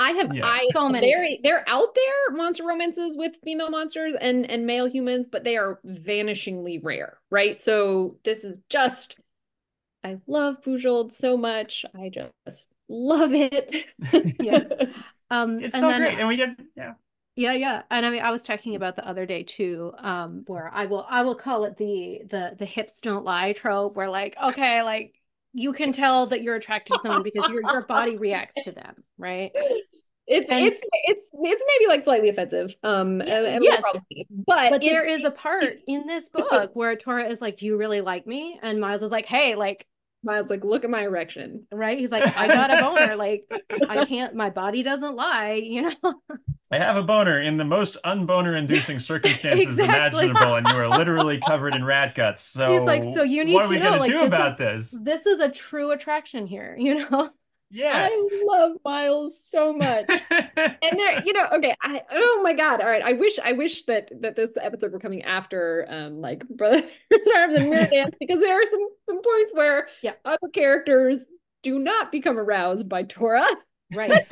they're out there, monster romances with female monsters and male humans, but they are vanishingly rare, right? So this is just, I love Bujold so much. I just love it. Yes. It's so great. And we get Yeah. And I mean, I was talking about the other day too, where I will call it the hips don't lie trope, where like, okay, like you can tell that you're attracted to someone because your body reacts to them, right? It's maybe like slightly offensive. Yes, but there is a part in this book where Tora is like, "Do you really like me?" And Miles is like, "Hey, like." Miles like, "Look at my erection." Right? He's like, "I got a boner. Like, I can't. My body doesn't lie. I have a boner in the most unboner-inducing circumstances imaginable, and you are literally covered in rat guts. So he's like, so you need what are we know, gonna do about this? This is a true attraction here, Yeah. I love Miles so much. And there, okay, oh my God. All right. I wish that this episode were coming after like Brothers in Arms and Mirror Dance, because there are some points where other characters do not become aroused by Tora. Right.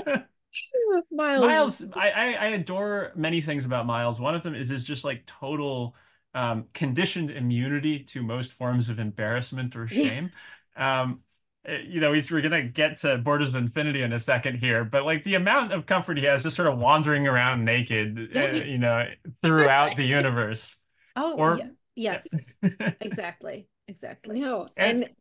Miles, I adore many things about Miles. One of them is his just like total conditioned immunity to most forms of embarrassment or shame. We're gonna get to Borders of Infinity in a second here, but like the amount of comfort he has just sort of wandering around naked, throughout the universe. Yes, exactly. No, and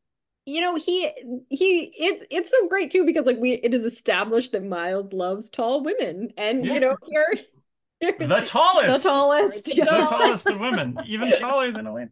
it's so great too, because like it is established that Miles loves tall women, and the tallest of women, even taller than Elaine.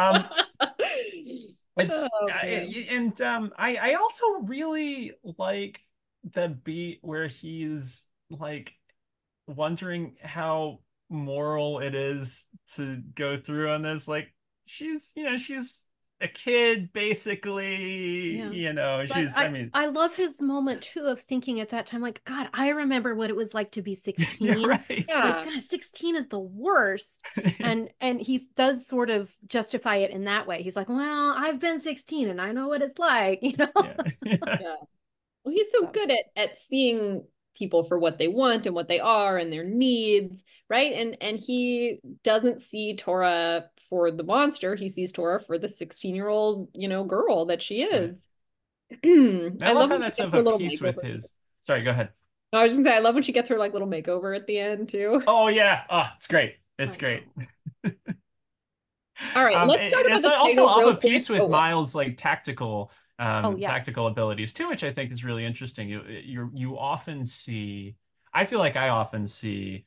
I also really like the beat where he's like wondering how moral it is to go through on this. Like she's a kid, basically. Yeah. You know, But she's, I mean, I love his moment too of thinking at that time, like, God, I remember what it was like to be yeah, 16. right. Like, Yeah. God, 16 is the worst. And he does sort of justify it in that way. He's like, well, I've been 16 and I know what it's like, you know? Yeah. Yeah. Well, he's so good at seeing people for what they want and what they are and their needs, right? And he doesn't see Tora for the monster. He sees Tora for the 16-year-old, girl that she Right. is. I I love love how when she that's gets of her a little piece with makeover. his. Sorry, go ahead. No, I was just gonna say, I love when she gets her like little makeover at the end too. Oh yeah. Oh, it's great. It's I great. know. All right, let's talk about It's the also title of real a quick. piece with Oh, what? Miles' like Oh, yes. tactical abilities too, which I think is really interesting. You often see, I feel like I often see,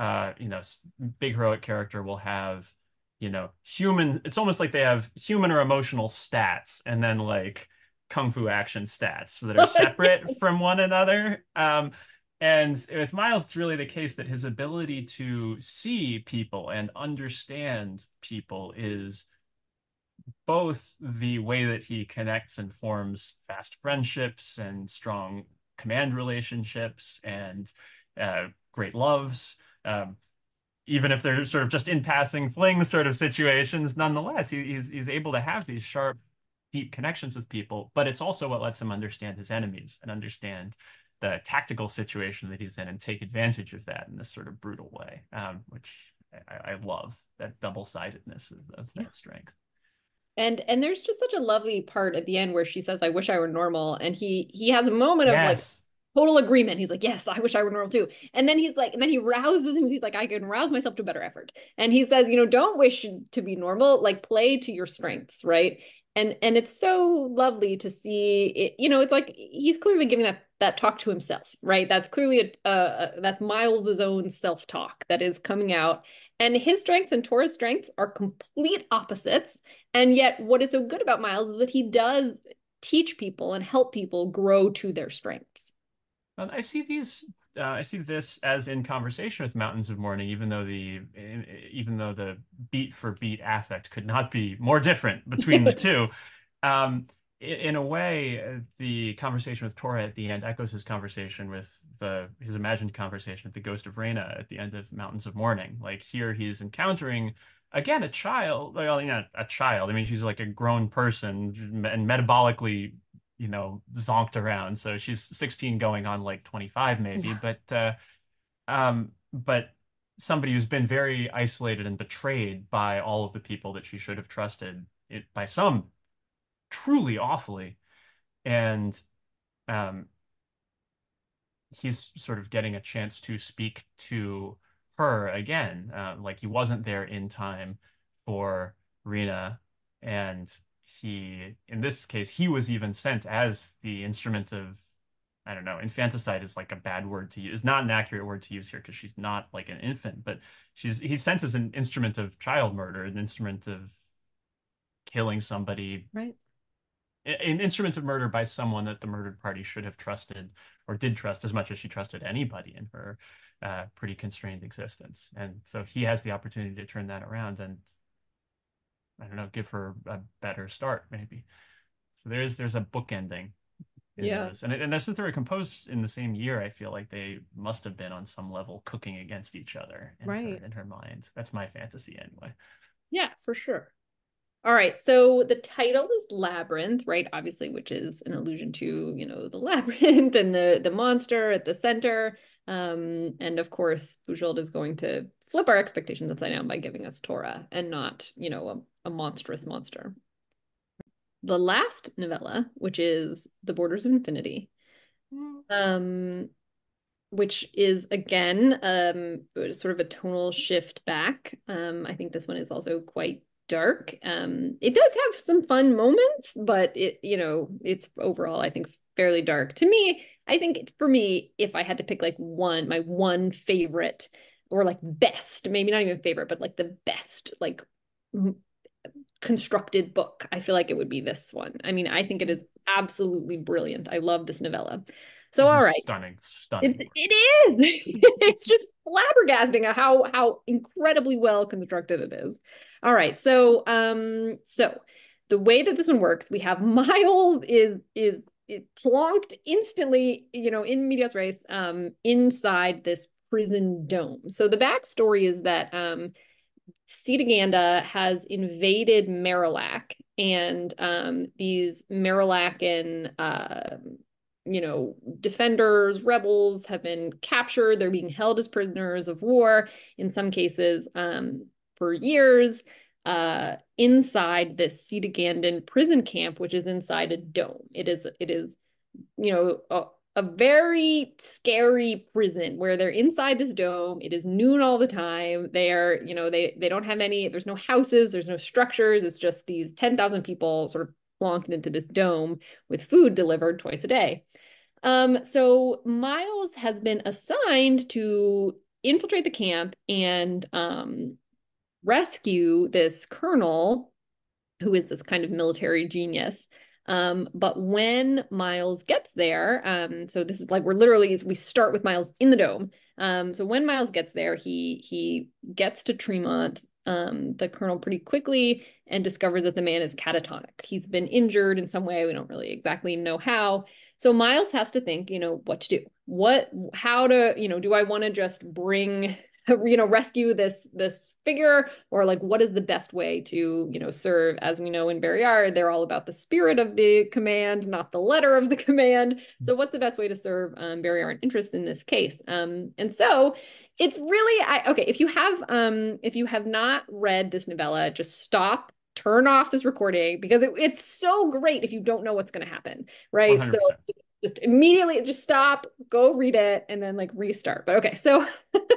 big heroic character will have, human. It's almost like they have human or emotional stats, and then like kung fu action stats that are separate from one another. And with Miles, it's really the case that his ability to see people and understand people is both the way that he connects and forms fast friendships and strong command relationships and great loves. Even if they're sort of just in passing fling sort of situations, nonetheless, he's able to have these sharp, deep connections with people. But it's also what lets him understand his enemies and understand the tactical situation that he's in and take advantage of that in this sort of brutal way, which I love that double-sidedness of Yeah. that strength. And there's just such a lovely part at the end where she says, "I wish I were normal," and he has a moment of like Yes. total agreement. He's like, "Yes, I wish I were normal too." And then he's like, and then he rouses him. He's like, "I can rouse myself to better effort." And he says, "Don't wish to be normal. Like play to your strengths, right?" And it's so lovely to see it. It's like he's clearly giving that talk to himself, right? That's clearly that's Miles's own self-talk that is coming out. And his strengths and Tora's strengths are complete opposites. And yet, what is so good about Miles is that he does teach people and help people grow to their strengths. I see I see this as in conversation with Mountains of Mourning, even though the beat for beat affect could not be more different between the two. In a way, the conversation with Tora at the end echoes his conversation with his imagined conversation with the ghost of Reyna at the end of Mountains of Mourning. Like here, he's encountering again a child. Well, a child. I mean, she's like a grown person and metabolically zonked around. So she's 16 going on like 25 maybe, Yeah. but somebody who's been very isolated and betrayed by all of the people that she should have trusted by some truly awfully. And um, he's sort of getting a chance to speak to her again. Like he wasn't there in time for Rena, and in this case, he was even sent as the instrument of, I don't know, infanticide is like a bad word to use. It's not an accurate word to use here because she's not like an infant, but he's sent as an instrument of child murder, an instrument of killing somebody, Right. an instrument of murder by someone that the murdered party should have trusted or did trust as much as she trusted anybody in her pretty constrained existence. And so he has the opportunity to turn that around and, I don't know, give her a better start, maybe. So there's a book ending in Yeah. those. And since they were composed in the same year, I feel like they must have been on some level cooking against each other Right. in her mind. That's my fantasy anyway. Yeah, for sure. All right, so the title is Labyrinth, right? Obviously, which is an allusion to, the labyrinth and the monster at the center. And of course, Bujold is going to flip our expectations upside down by giving us Tora and not, a monstrous monster. The last novella, which is The Borders of Infinity, which is again sort of a tonal shift back. I think this one is also quite dark. It does have some fun moments, but it's overall, I think, fairly dark. To me, I think for me, if I had to pick like my one favorite or like best, maybe not even favorite, but like the best like constructed book, I feel like it would be this one. I mean, I think it is absolutely brilliant. I love this novella. So, This all is right. stunning. It is. It's just flabbergasting how incredibly well constructed it is. All right. So the way that this one works, we have Miles is plonked instantly, in medias res, inside this prison dome. So the backstory is that Cetaganda has invaded Marillac, and these Marillacan defenders, rebels have been captured. They're being held as prisoners of war, in some cases, for years, inside this Cetagandan prison camp, which is inside a dome. It is, a very scary prison where they're inside this dome. It is noon all the time. They are, they don't have there's no houses, there's no structures. It's just these 10,000 people sort of plonked into this dome with food delivered twice a day. So Miles has been assigned to infiltrate the camp and rescue this colonel, who is this kind of military genius. But when Miles gets there, so this is like, we start with Miles in the dome. So when Miles gets there, he gets to Tremont, the colonel, pretty quickly, and discovers that the man is catatonic. He's been injured in some way. We don't really exactly know how. So Miles has to think, what to do. Do I want to just rescue this figure, or like, what is the best way to, serve? As we know in Barrayar, they're all about the spirit of the command, not the letter of the command. So what's the best way to serve Barrayaran interests in this case? And so it's really, okay, if you have not read this novella, just stop, turn off this recording, because it's so great if you don't know what's going to happen, right? 100%. So just immediately just stop, go read it, and then like restart. But okay, so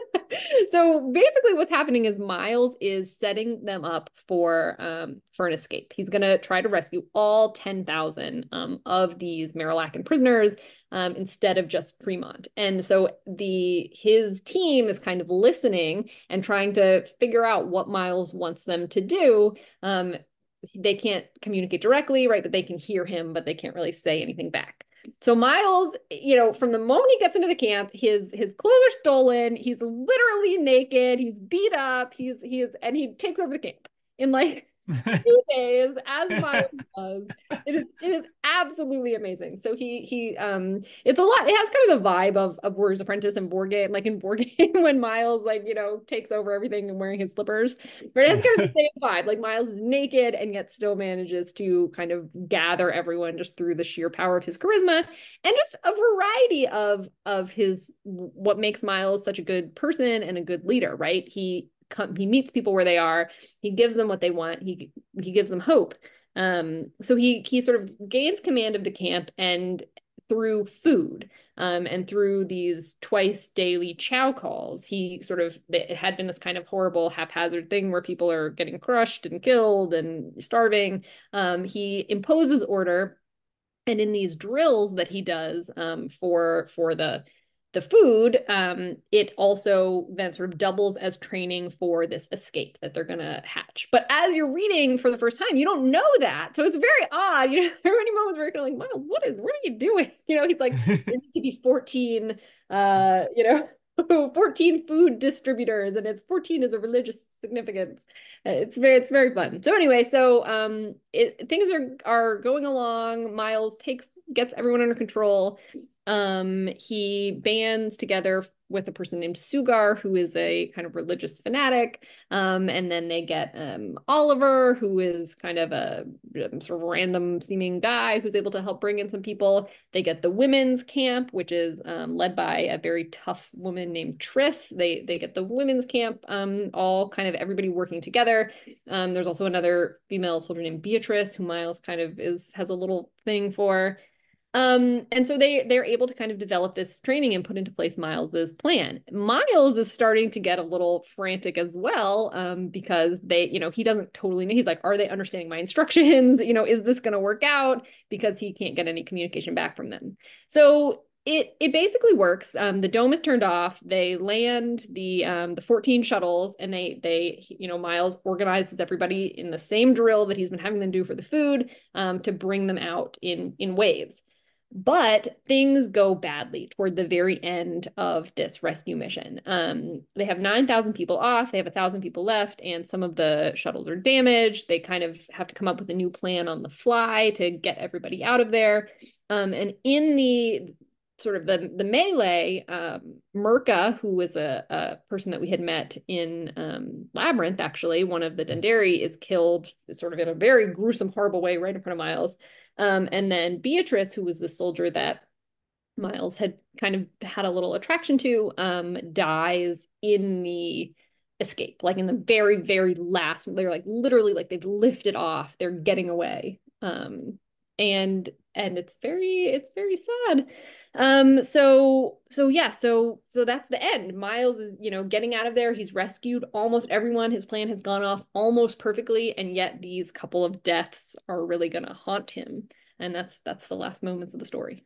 so basically what's happening is Miles is setting them up for an escape. He's going to try to rescue all 10,000 of these Marillacan prisoners instead of just Tremont. And so his team is kind of listening and trying to figure out what Miles wants them to do. They can't communicate directly, right? But they can hear him, but they can't really say anything back. So Miles, from the moment he gets into the camp, his clothes are stolen. He's literally naked. He's beat up. And he takes over the camp in like 2 days, as Miles does. It is absolutely amazing. So it's a lot. It has kind of the vibe of Warrior's Apprentice and Board Game, like in Board Game when Miles takes over everything and wearing his slippers. But it's kind of the same vibe. Like Miles is naked and yet still manages to kind of gather everyone just through the sheer power of his charisma, and just a variety of his, what makes Miles such a good person and a good leader, right? He meets people where they are. He gives them what they want. He gives them hope. So he sort of gains command of the camp, and through food, and through these twice daily chow calls, it had been this kind of horrible haphazard thing where people are getting crushed and killed and starving. He imposes order, and in these drills that he does for the food, it also then sort of doubles as training for this escape that they're going to hatch. But as you're reading for the first time, you don't know that. So it's very odd. There are many moments where you're like, Miles, what are you doing? He's like, there need to be 14, 14 food distributors, and 14 is a religious significance. It's very fun. So anyway, things are going along. Miles gets everyone under control. He bands together with a person named Sugar, who is a kind of religious fanatic. And then they get Oliver, who is kind of a sort of random seeming guy who's able to help bring in some people. They get the women's camp, which is led by a very tough woman named Triss. They get the women's camp, all kind of everybody working together. There's also another female soldier named Beatrice, who Miles kind of has a little thing for. And so they're able to kind of develop this training and put into place Miles's plan. Miles is starting to get a little frantic as well, because he doesn't totally know. He's like, are they understanding my instructions? Is this going to work out? Because he can't get any communication back from them. So it basically works. The dome is turned off. They land the 14 shuttles, and Miles organizes everybody in the same drill that he's been having them do for the food, to bring them out in waves. But things go badly toward the very end of this rescue mission. They have 9,000 people off, they have 1,000 people left, and some of the shuttles are damaged. They kind of have to come up with a new plan on the fly to get everybody out of there. And in the sort of the melee, Mirka, who was a person that we had met in Labyrinth, actually, one of the Dendari, is killed sort of in a very gruesome, horrible way right in front of Miles. And then Beatrice, who was the soldier that Miles had kind of had a little attraction to, dies in the escape, like in the very, very last. They're like literally like they've lifted off. They're getting away. And it's very sad. So that's the end. Miles is, getting out of there. He's rescued almost everyone. His plan has gone off almost perfectly, and yet these couple of deaths are really gonna haunt him. And that's the last moments of the story.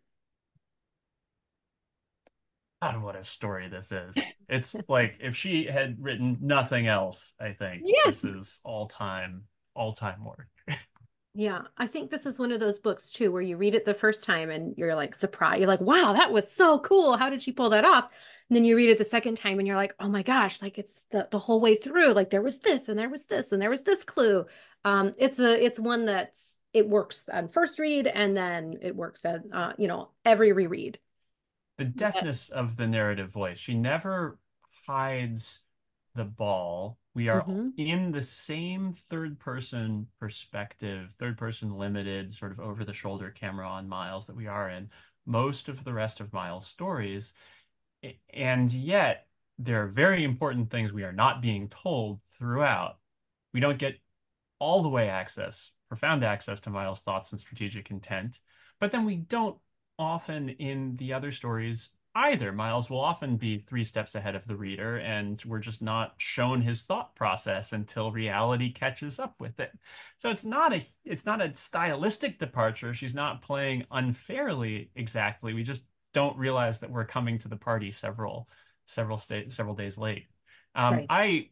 God, what a story this is. It's like if she had written nothing else, I think this Yes. is all-time work. Yeah, I think this is one of those books too, where you read it the first time and you're like surprised. You're like, wow, that was so cool. How did she pull that off? And then you read it the second time and you're like, oh my gosh, like it's the whole way through. Like there was this and there was this and there was this clue. It's one it works on first read and then it works at every reread. The deftness of the narrative voice. She never hides the ball. We are Hmm. in the same third person perspective, third person limited, sort of over the shoulder camera on Miles that we are in most of the rest of Miles' stories. And yet, there are very important things we are not being told throughout. We don't get all the way profound access to Miles' thoughts and strategic intent, but then we don't often in the other stories either. Miles will often be 3 steps ahead of the reader, and we're just not shown his thought process until reality catches up with it. So it's not a stylistic departure. She's not playing unfairly exactly. We just don't realize that we're coming to the party several days late. Right. I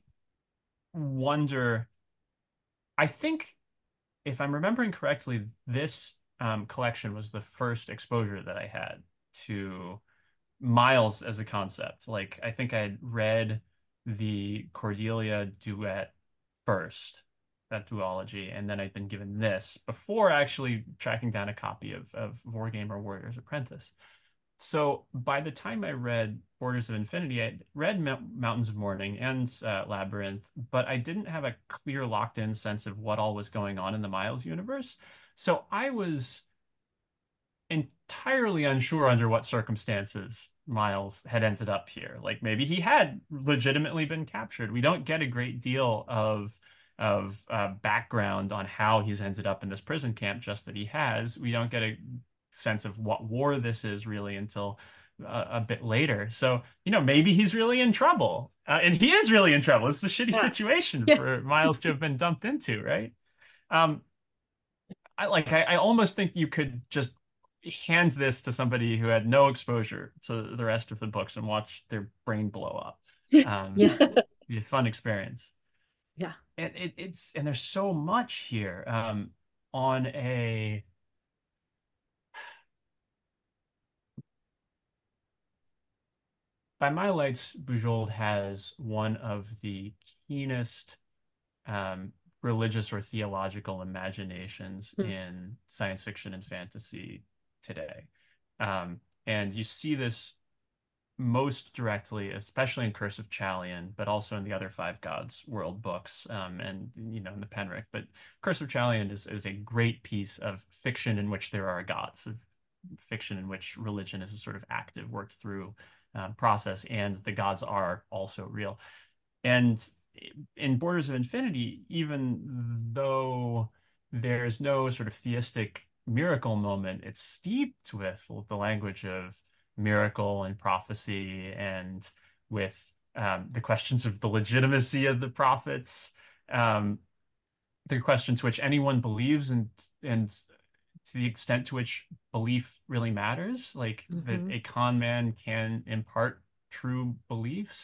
wonder. I think if I'm remembering correctly, this collection was the first exposure that I had to Miles as a concept. Like, I think I had read the Cordelia duet first, that duology, and then I'd been given this before actually tracking down a copy of Wargamer Warrior's Apprentice. So by the time I read Borders of Infinity, I read Mountains of Mourning and Labyrinth, but I didn't have a clear locked-in sense of what all was going on in the Miles universe. So I was entirely unsure under what circumstances Miles had ended up here. Like maybe he had legitimately been captured. We don't get a great deal of background on how he's ended up in this prison camp, just that he has. We don't get a sense of what war this is really until a bit later. So, maybe he's really in trouble. And he is really in trouble. It's a shitty Yeah. situation Yeah. for Miles to have been dumped into, right? Um, I almost think you could just hand this to somebody who had no exposure to the rest of the books and watch their brain blow up. Yeah. Be a fun experience. Yeah. And and there's so much here on a by my lights, Bujold has one of the keenest um, religious or theological imaginations Mm. in science fiction and fantasy today. And you see this most directly, especially in Curse of Chalion, but also in the other Five Gods world books, and in the Penric. But Curse of Chalion is a great piece of fiction in which there are gods, of fiction in which religion is a sort of active, worked through process, and the gods are also real. And in Borders of Infinity, even though there's no sort of theistic miracle moment, it's steeped with the language of miracle and prophecy and with the questions of the legitimacy of the prophets, um, the question to which anyone believes and to the extent to which belief really matters, like that Hmm. a con man can impart true beliefs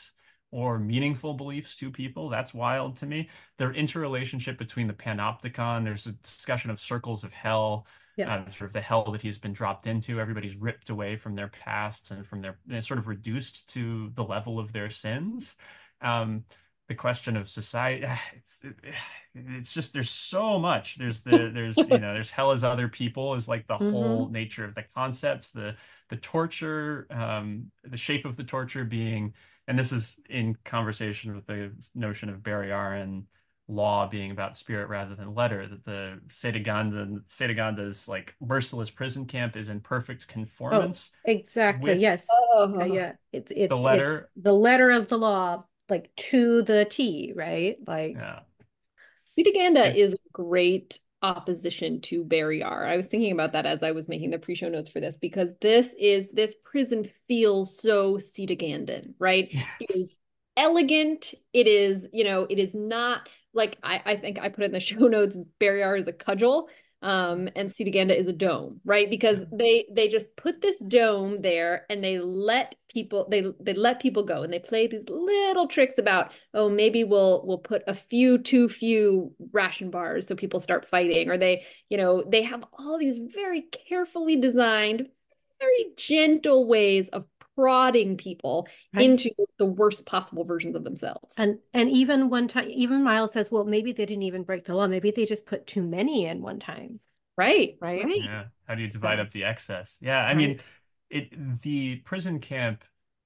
or meaningful beliefs to people. That's wild to me. Their interrelationship between the panopticon, there's a discussion of circles of hell, Yes. sort of the hell that he's been dropped into. Everybody's ripped away from their past and and sort of reduced to the level of their sins. The question of society, it's just, there's so much. There's hell as other people is like the whole nature of the concepts, the torture, the shape of the torture being, and this is in conversation with the notion of Barryaran law being about spirit rather than letter, that the Setaganda's like merciless prison camp is in perfect Oh, conformance exactly. with Yes. Oh, Yeah. It's the it's letter. the letter of the law, like to the T, right? Like, Yeah. Sitaganda And is a great opposition to Barrayar. I was thinking about that as I was making the pre-show notes for this, because this prison feels so Sitagandan, right? It yes. is elegant. It is, it is not like I think I put in the show notes, Barrayar is a cudgel. And Sitaganda is a dome, right? Because they just put this dome there and they let people let people go, and they play these little tricks about, oh, maybe we'll put too few ration bars so people start fighting, or they have all these very carefully designed, very gentle ways of prodding people right. into the worst possible versions of themselves. And even one time, even Miles says, well, maybe they didn't even break the law. Maybe they just put too many in one time. Right. Right. Yeah. How do you divide So, up the excess? Yeah. I mean, right. the prison camp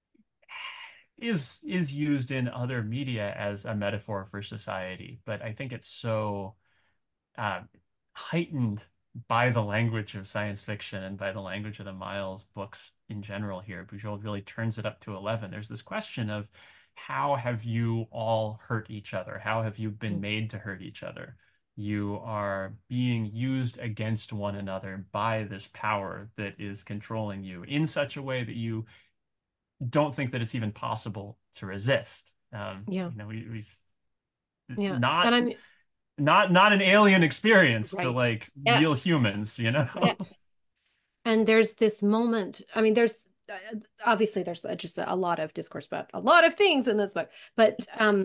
is used in other media as a metaphor for society, but I think it's so uh, heightened by the language of science fiction and by the language of the Miles books in general here. Bujold really turns it up to 11. There's this question of how have you all hurt each other? How have you been made to hurt each other? You are being used against one another by this power that is controlling you in such a way that you don't think that it's even possible to resist. Yeah. We Yeah. not And I'm not an alien experience to right. like real Yes. humans, you know? Yes. And there's this moment. I mean, there's obviously there's just a lot of discourse about a lot of things in this book, but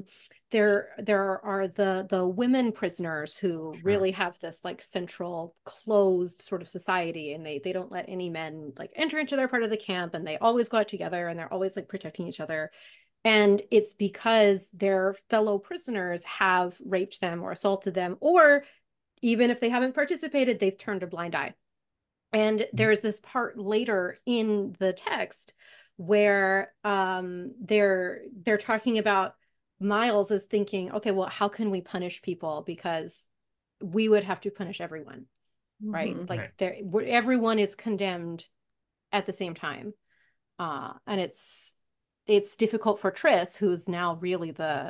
there are the women prisoners who Sure. really have this like central closed sort of society, and they don't let any men like enter into their part of the camp, and they always go out together, and they're always like protecting each other. And it's because their fellow prisoners have raped them or assaulted them, or even if they haven't participated, they've turned a blind eye. And there's this part later in the text where they're talking about Miles is thinking, okay, well, how can we punish people? Because we would have to punish everyone, right? Mhm. Like Right. everyone is condemned at the same time. And it's difficult for Triss, who's now really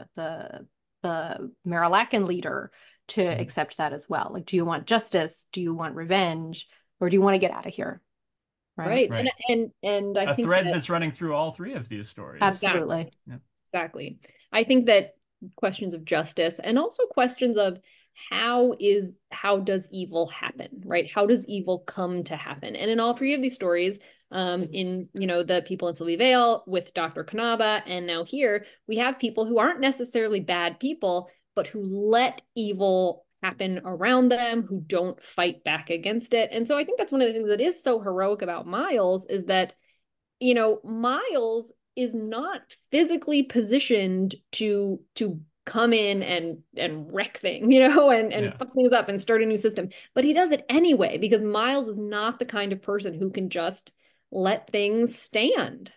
the Marillacan leader, to Mhm. accept that as well. Like, do you want justice? Do you want revenge? Or do you want to get out of here? Right. Right. Right. And I A think thread that that's running through all three of these stories. Absolutely. Yeah. exactly. I think that questions of justice, and also questions of how does evil happen, right? How does evil come to happen? And in all three of these stories, in the people in Sylvie Vale with Dr. Kanaba, and now here we have people who aren't necessarily bad people, but who let evil happen around them, who don't fight back against it. And so I think that's one of the things that is so heroic about Miles, is that Miles is not physically positioned to come in and wreck things, and Yeah. fuck things up and start a new system. But he does it anyway, because Miles is not the kind of person who can just let things stand.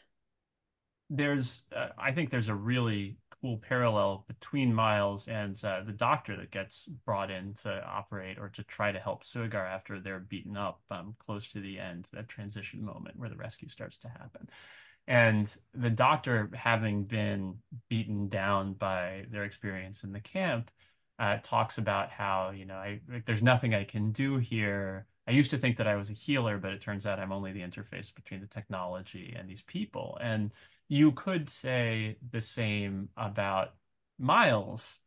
I think there's a really cool parallel between Miles and the doctor that gets brought in to operate or to try to help Suigar after they're beaten up close to the end, that transition moment where the rescue starts to happen. And the doctor, having been beaten down by their experience in the camp, talks about how, there's nothing I can do here. I used to think that I was a healer, but it turns out I'm only the interface between the technology and these people. And you could say the same about Miles.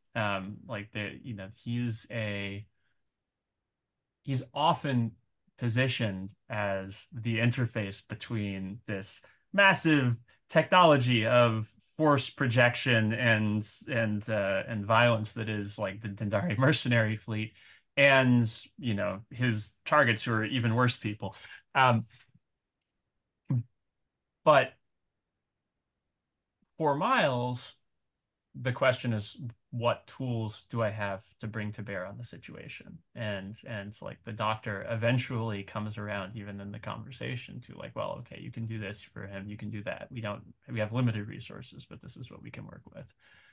He's often positioned as the interface between this massive technology of force projection and violence that is like the Dendari mercenary fleet, and his targets who are even worse people. But for Miles, the question is, what tools do I have to bring to bear on the situation? And it's like the doctor eventually comes around, even in the conversation, to like, well, okay, you can do this for him, you can do that. We have limited resources, but this is what we can work with.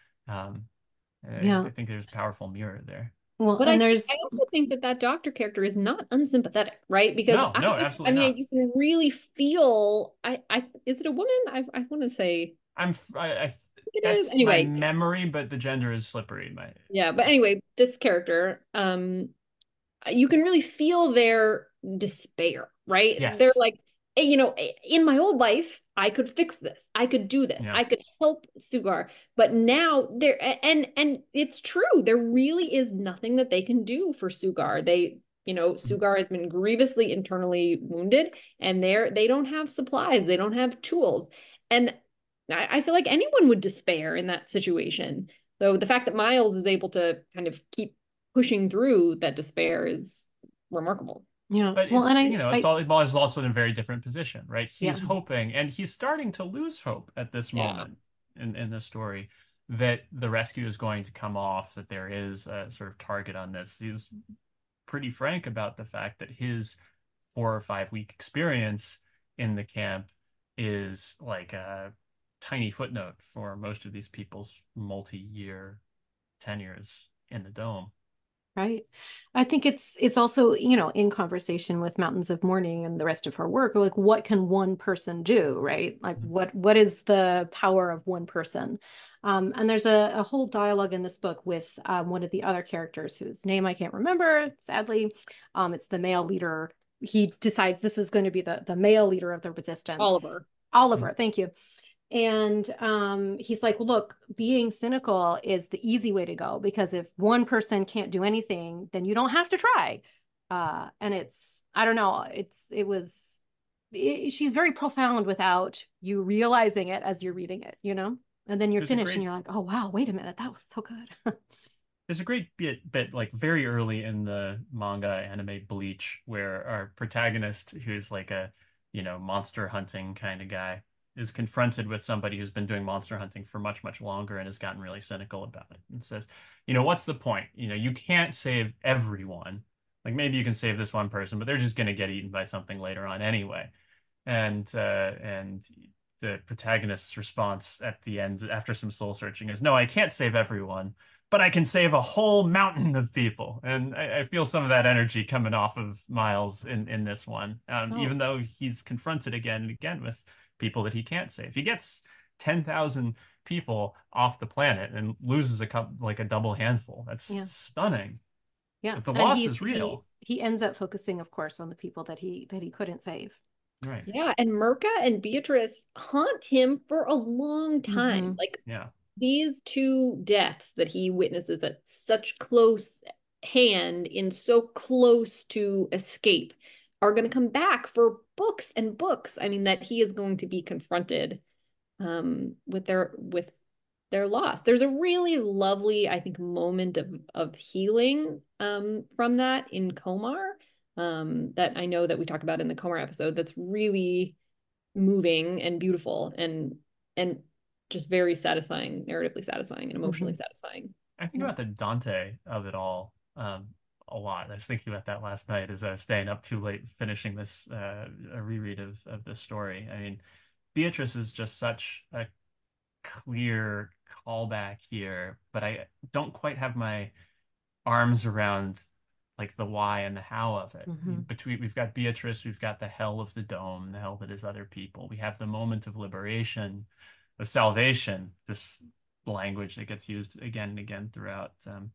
I think there's a powerful mirror there. Well, but and I there's also think that doctor character is not unsympathetic, right? Because no, absolutely not. you can really feel. Is it a woman? I want to say it is. That's my Anyway, memory, but the gender is slippery. But anyway, this character, you can really feel their despair, right? Yes. They're like, hey, in my old life, I could fix this. I could do this. Yeah. I could help Sugar. But now and it's true. There really is nothing that they can do for Sugar. Sugar has been grievously internally wounded, and they don't have supplies. They don't have tools. And I feel like anyone would despair in that situation. So the fact that Miles is able to kind of keep pushing through that despair is remarkable. Yeah. But well, Miles is also in a very different position, right? He's Yeah. hoping, and he's starting to lose hope at this moment in the story, that the rescue is going to come off, that there is a sort of target on this. He's pretty frank about the fact that his 4 or 5 week experience in the camp is like a tiny footnote for most of these people's multi-year tenures in the dome. Right. I think it's also, in conversation with Mountains of Mourning and the rest of her work, like what can one person do, right? Like what is the power of one person? And there's a whole dialogue in this book with one of the other characters whose name I can't remember, sadly. It's the male leader. He decides this is going to be the male leader of the resistance. Oliver, thank you. And he's like, look, being cynical is the easy way to go, because if one person can't do anything, then you don't have to try. And I don't know, she's very profound without you realizing it as you're reading it, and then you're finished and you're like, oh, wow, wait a minute, that was so good. There's a great bit like very early in the manga anime Bleach, where our protagonist, who's like a, monster hunting kind of guy, is confronted with somebody who's been doing monster hunting for much, much longer and has gotten really cynical about it, and says, what's the point? You can't save everyone. Like maybe you can save this one person, but they're just going to get eaten by something later on anyway. And the protagonist's response at the end, after some soul searching, is, no, I can't save everyone, but I can save a whole mountain of people. And I feel some of that energy coming off of Miles in this one, even though he's confronted again and again with people that he can't save. He gets 10,000 people off the planet and loses a double handful. That's stunning. Yeah, but the loss is real. He ends up focusing, of course, on the people that he couldn't save. Right. Yeah, and Mirka and Beatrice haunt him for a long time. These 2 deaths that he witnesses at such close hand, in so close to escape, are going to come back for books and books. I mean, that he is going to be confronted with their loss. There's a really lovely, I think, moment of healing from that in Komar, that I know that we talk about in the Komar episode, that's really moving and beautiful and just very satisfying, narratively satisfying and emotionally satisfying. I think about the Dante of it all a lot. I was thinking about that last night as I was staying up too late finishing this a reread of this story. I mean, Beatrice is just such a clear callback here, but I don't quite have my arms around like the why and the how of it. We've got Beatrice, we've got the hell of the dome, the hell that is other people. We have the moment of liberation, of salvation, this language that gets used again and again throughout.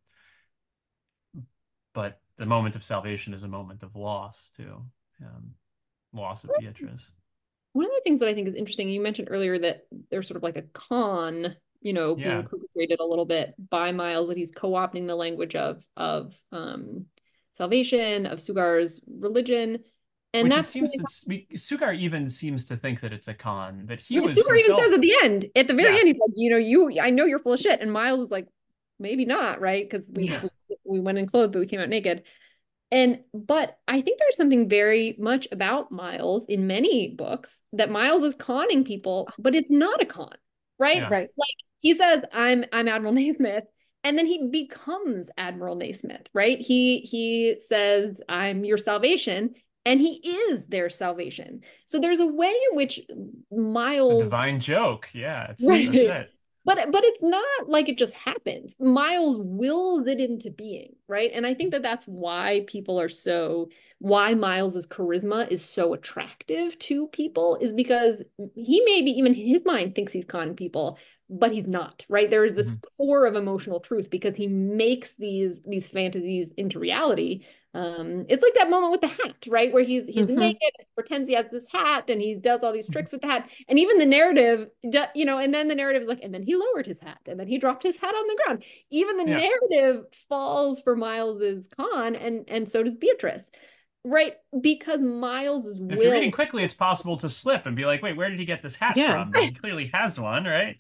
But the moment of salvation is a moment of loss too. Loss of Beatrice. One of the things that I think is interesting, you mentioned earlier that there's sort of like a con, being created a little bit by Miles, that he's co-opting the language of salvation, of Sugar's religion. And Which it that's seems that Sugar even seems to think that it's a con, that he yeah, was Sugar even himself. says at the end, Yeah. he's like, I know you're full of shit. And Miles is like, maybe not, right? Because we went in clothes, but we came out naked. But I think there's something very much about Miles in many books that Miles is conning people, but it's not a con, right? Yeah. Right. Like he says, I'm Admiral Naismith, and then he becomes Admiral Naismith, right? He says, I'm your salvation, and he is their salvation. So there's a way in which The Miles, divine joke. Yeah, that's right? it. But it's not like it just happens. Miles wills it into being, right? And I think that that's why why Miles's charisma is so attractive to people, is because he maybe even in his mind thinks he's conning people, but he's not, right? There is this core of emotional truth because he makes these fantasies into reality. It's like that moment with the hat, right? Where he's naked, pretends he has this hat, and he does all these tricks with the hat. And even the narrative, and then the narrative is like, and then he lowered his hat, and then he dropped his hat on the ground. Even the narrative falls for Miles's con, and so does Beatrice, right? Because Miles's will. If you're reading quickly, it's possible to slip and be like, wait, where did he get this hat from? But he clearly has one, right?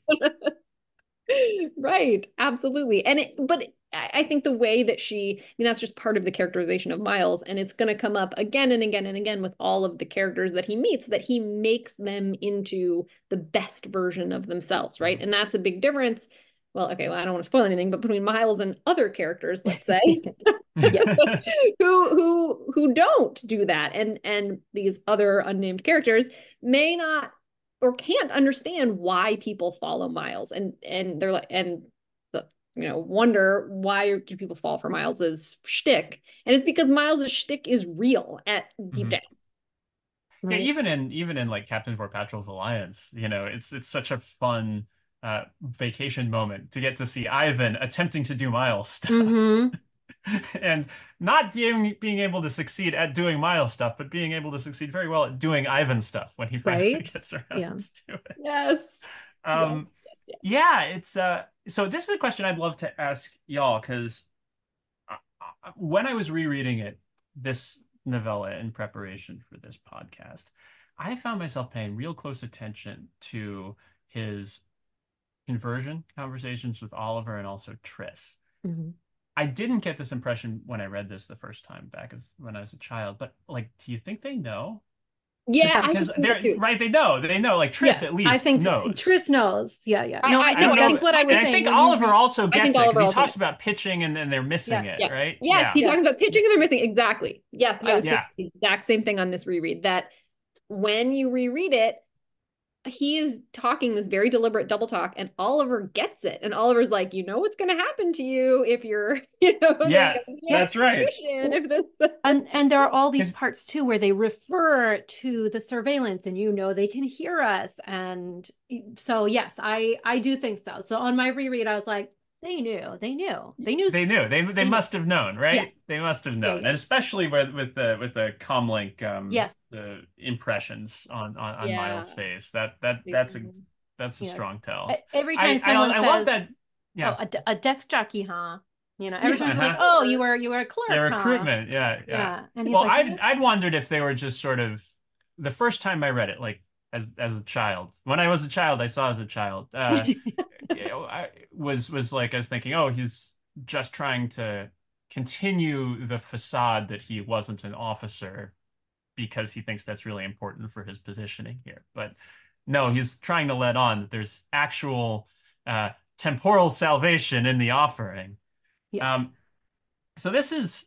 Right, absolutely. But I think the way that that's just part of the characterization of Miles, and it's going to come up again and again and again with all of the characters that he meets, that he makes them into the best version of themselves, right? And that's a big difference. Well, okay, well, I don't want to spoil anything, but between Miles and other characters, let's say, who don't do that, and these other unnamed characters may not or can't understand why people follow Miles, and they're like, wonder why do people fall for Miles's shtick, and it's because Miles's shtick is real at deep down. Right. Yeah, even in like Captain Vorpatril's Alliance, it's such a fun vacation moment to get to see Ivan attempting to do Miles stuff. And not being able to succeed at doing Miles stuff, but being able to succeed very well at doing Ivan stuff when he finally gets around to do it. Yes. Yeah, it's so this is a question I'd love to ask y'all, because when I was rereading this novella in preparation for this podcast, I found myself paying real close attention to his conversion conversations with Oliver and also Triss. I didn't get this impression when I read this the first time back when I was a child, but like, do you think they know? Yeah, because they're right. They know. Like Triss at least. I think knows. Triss knows. Yeah. No, I think that's what I was saying. I think Oliver also gets it because he talks about pitching and then they're missing it, right? Yes, he talks about pitching and they're missing. Exactly. Yes, I was saying the exact same thing on this reread. That when you reread it, he is talking this very deliberate double talk, and Oliver gets it, and Oliver's like, what's going to happen to you if you're, that's right. If this... and there are all these parts too where they refer to the surveillance, and they can hear us, and so yes, I do think so. So on my reread, I was like, they knew. They must have known, right? Yeah. They must have known, and especially with the comlink, the impressions on Miles' face. That's a strong tell. Every time someone says, I love that. Yeah, a desk jockey, huh? Every time like, oh, you were a clerk. Yeah, recruitment. Huh? Yeah. And well, like, I'd wondered if they were just sort of the first time I read it, like as a child. When I was a child, I saw as a child. I was like, I was thinking, oh, he's just trying to continue the facade that he wasn't an officer because he thinks that's really important for his positioning here. But no, he's trying to let on that there's actual temporal salvation in the offering. Yeah. So this is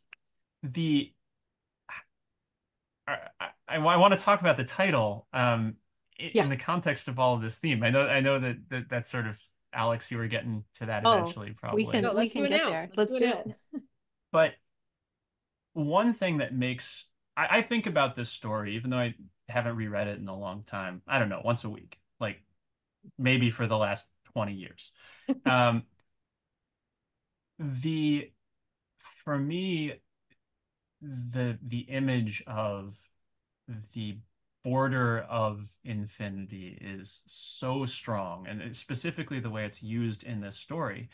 I want to talk about the title in the context of all of this theme. I know that sort of, Alex, you were getting to that eventually, probably. We can get there. Let's do it. But one thing that makes I think about this story, even though I haven't reread it in a long time, I don't know, once a week, like maybe for the last 20 years. For me, the image of the border of infinity is so strong, and specifically the way it's used in this story.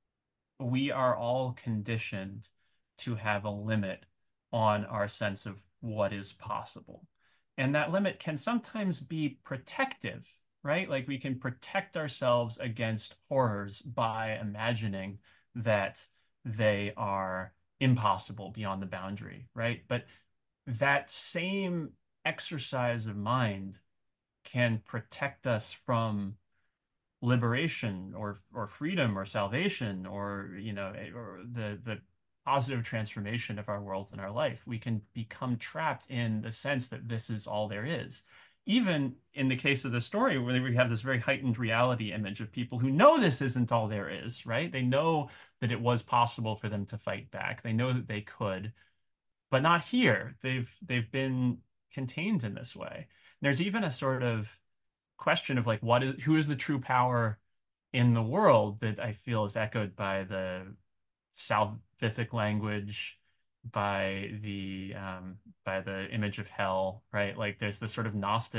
We are all conditioned to have a limit on our sense of what is possible. And that limit can sometimes be protective, right? Like we can protect ourselves against horrors by imagining that they are impossible beyond the boundary, right? But that same exercise of mind can protect us from liberation or freedom or salvation or or the positive transformation of our worlds and our life. We can become trapped in the sense that this is all there is. Even in the case of the story, where we have this very heightened reality image of people who know this isn't all there is, right? They know that it was possible for them to fight back. They know that they could, but not here. They've been contained in this way. There's even a sort of question of like who is the true power in the world that I feel is echoed by the salvific language, by the image of hell, right? Like there's this sort of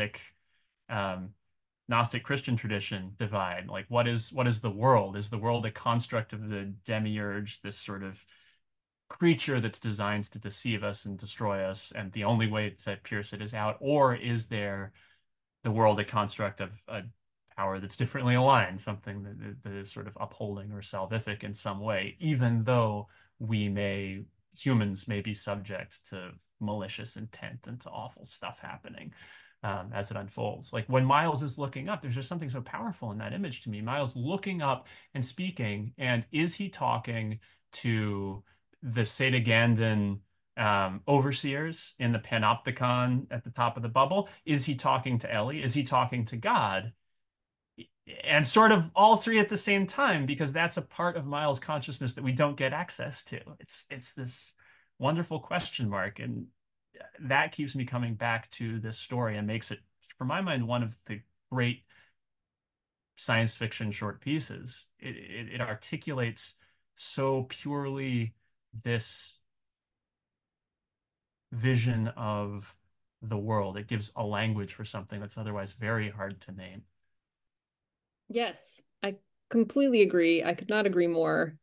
Gnostic Christian tradition divide. Like what is the world? Is the world a construct of the demiurge, this sort of creature that's designed to deceive us and destroy us, and the only way to pierce it is out? Or is there the world a construct of a power that's differently aligned, something that is sort of upholding or salvific in some way, even though humans may be subject to malicious intent and to awful stuff happening as it unfolds. Like when Miles is looking up, there's just something so powerful in that image to me. Miles looking up and speaking, and is he talking to the Setagandan overseers in the panopticon at the top of the bubble? Is he talking to Ellie? Is he talking to God? And sort of all three at the same time, because that's a part of Miles' consciousness that we don't get access to. It's this wonderful question mark, and that keeps me coming back to this story and makes it, for my mind, one of the great science fiction short pieces. It articulates so purely this vision of the world. It gives a language for something that's otherwise very hard to name. Yes, I completely agree. I could not agree more.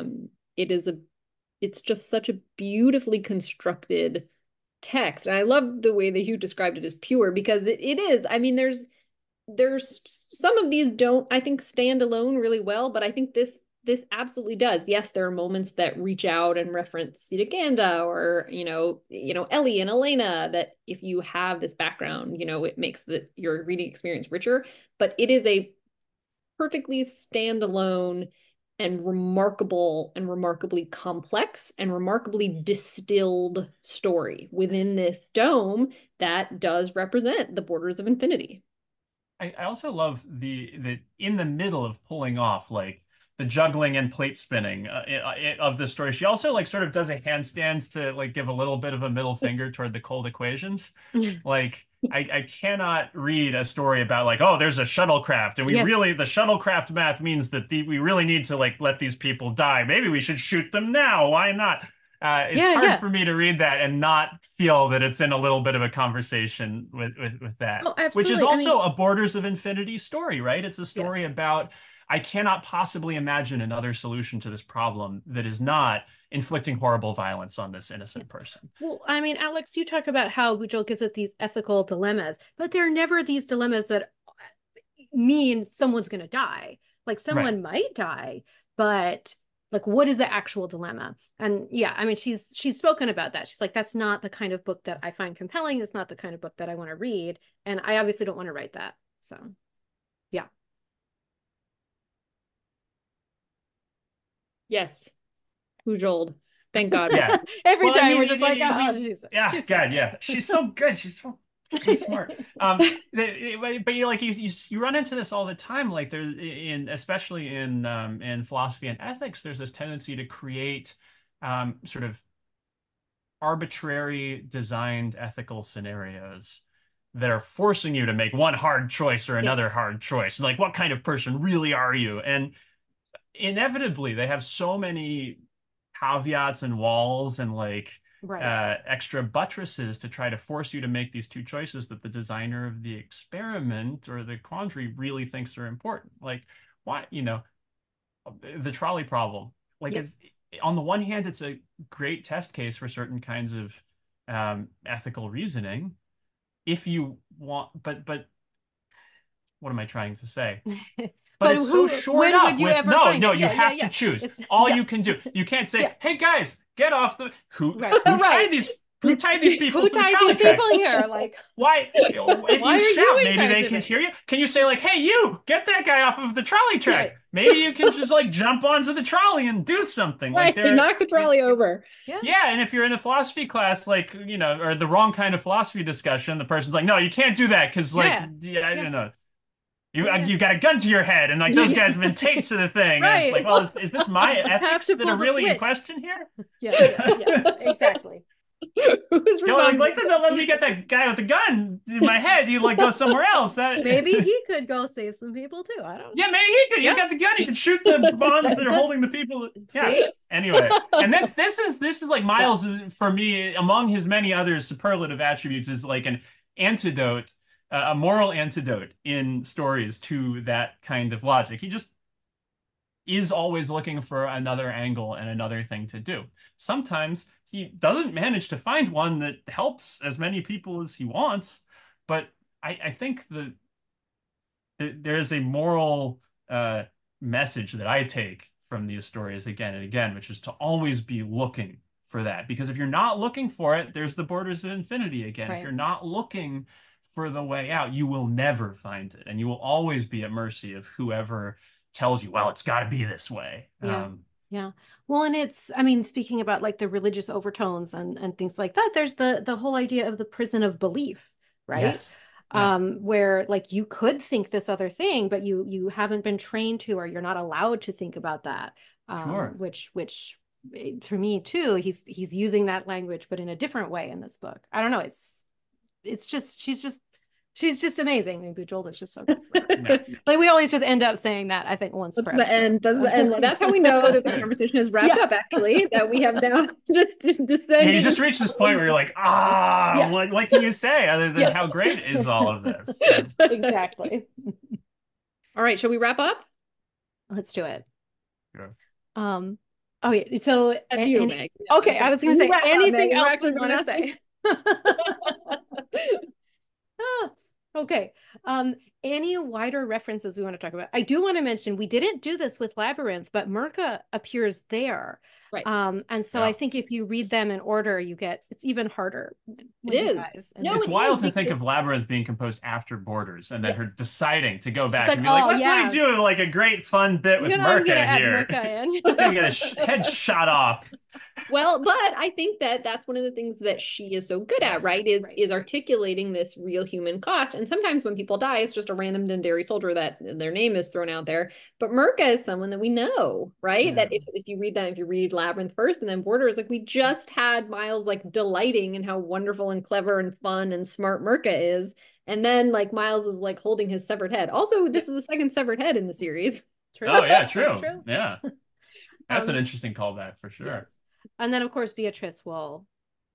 It's just such a beautifully constructed text. And I love the way that you described it as pure, because it is. I mean, there's some of these don't, I think, stand alone really well, but I think this absolutely does. Yes, there are moments that reach out and reference Ganda or Ellie and Elena, that if you have this background, it makes your reading experience richer. But it is a perfectly standalone and remarkably complex and remarkably distilled story within this dome that does represent the borders of infinity. I also love the in the middle of pulling off like the juggling and plate spinning of the story. She also like sort of does a handstands to like give a little bit of a middle finger toward the cold equations. Like I cannot read a story about like, oh, there's a shuttlecraft and the shuttlecraft math means that we really need to like let these people die. Maybe we should shoot them now. Why not? It's hard for me to read that and not feel that it's in a little bit of a conversation with that. Oh, absolutely. Which is also a Borders of Infinity story, right? It's a story about, I cannot possibly imagine another solution to this problem that is not inflicting horrible violence on this innocent person. Well, I mean, Alex, you talk about how Bujold gives it these ethical dilemmas, but they're never these dilemmas that mean someone's going to die. Like someone might die, but like, what is the actual dilemma? And yeah, I mean, she's spoken about that. She's like, that's not the kind of book that I find compelling. It's not the kind of book that I want to read. And I obviously don't want to write that. So yeah. Yes. Bujold. Thank God. Yeah. Every time we're just like, oh, she's God, yeah. She's so good. She's so smart. But like you run into this all the time. Like there's especially in philosophy and ethics, there's this tendency to create sort of arbitrary designed ethical scenarios that are forcing you to make one hard choice or another hard choice. And like, what kind of person really are you? And inevitably, they have so many caveats and walls and like extra buttresses to try to force you to make these two choices that the designer of the experiment or the quandary really thinks are important. Like, why, the trolley problem. Like, it's on the one hand, it's a great test case for certain kinds of ethical reasoning if you want, but what am I trying to say? But But it's so shored when up would you with ever no, find no, it? you Yeah, yeah, have to yeah. choose. It's All yeah, you can do. You can't say, yeah. "Hey guys, get off the who Right. who Right. tied these people Who to the tied trolley these people tracks?" here? Like, Why? If why you are you shout, in maybe charge they of can it? hear you. Can you say like, "Hey, you, get that guy off of the trolley tracks"? Right. Maybe you can just like jump onto the trolley and do something. Like Right. Knock the trolley over. Yeah. yeah, and if you're in a philosophy class, like, or the wrong kind of philosophy discussion, the person's like, "No, you can't do that because, like, Yeah. yeah, I Yeah. don't know, Yeah. you got a gun to your head, and like Yeah. those guys have been taped to the thing, and it's like, Right. well, is this my You have ethics to that are pull the really in switch. question here? Yeah, yeah, yeah. Exactly. Who's You know, responsible? like let me get that guy with the gun in my head. You like go somewhere else. That Maybe he could go save some people too. I don't know. yeah, maybe he could. He's Yeah. got the gun. He can shoot the bombs that are Good. holding the people. Yeah. See? Anyway, and this is like Miles for me among his many other superlative attributes is like an antidote, a moral antidote in stories to that kind of logic. He just is always looking for another angle and another thing to do. Sometimes he doesn't manage to find one that helps as many people as he wants, but I think there is a moral message that I take from these stories again and again, which is to always be looking for that. Because if you're not looking for it, there's the borders of infinity again. Right. If you're not looking for the way out, you will never find it. And you will always be at mercy of whoever tells you, well, it's got to be this way. Yeah. Yeah. Well, and it's, I mean, speaking about like the religious overtones and things like that, there's the whole idea of the prison of belief, right? Yes. Yeah. Where like you could think this other thing, but you haven't been trained to, or you're not allowed to think about that. Sure. Which for me too, he's using that language, but in a different way in this book. I don't know. It's just she's just amazing. I mean, Bujold is just so good. Like we always just end up saying that, I think, once. That's per the episode, end. That's so. the end. That's how we know that the Good. conversation has wrapped Yeah. up, actually, that we have now just Yeah, sending. you just reach this point where you're like, Yeah. what can you say other than Yeah. how great is all of this? Exactly. All right, shall we wrap up? Let's do it. Sure. Okay, so That's you, Meg. okay, I was going to say Wrap up, anything Meg. We're else actually you want to say. Okay. Any wider references we want to talk about? I do want to mention we didn't do this with Labyrinth, but Mirka appears there. Right. And so Yeah. I think if you read them in order, it's even harder. It is. No, It's it wild is to think because- of Labyrinth being composed after Borders and then Yeah. her deciding to go back like, and be like, "Oh, let's yeah. do like a great fun bit with I'm gonna Mirka add here. Mirka in. I'm gonna get a head shot off. Well, but I think that that's one of the things that she is so good at, Yes. right? Is Right. is articulating this real human cost. And sometimes when people die, it's just a random Dendari soldier that their name is thrown out there. But Mirka is someone that we know, right? Yeah. That if you read Labyrinth first and then Borders, like we just had Miles like delighting in how wonderful and clever and fun and smart Mirka is. And then like Miles is like holding his severed head. Also, this is the second severed head in the series. True. Oh yeah, true. That's true. Yeah. That's an Um, interesting callback for sure. Yes. And then of course Beatrice will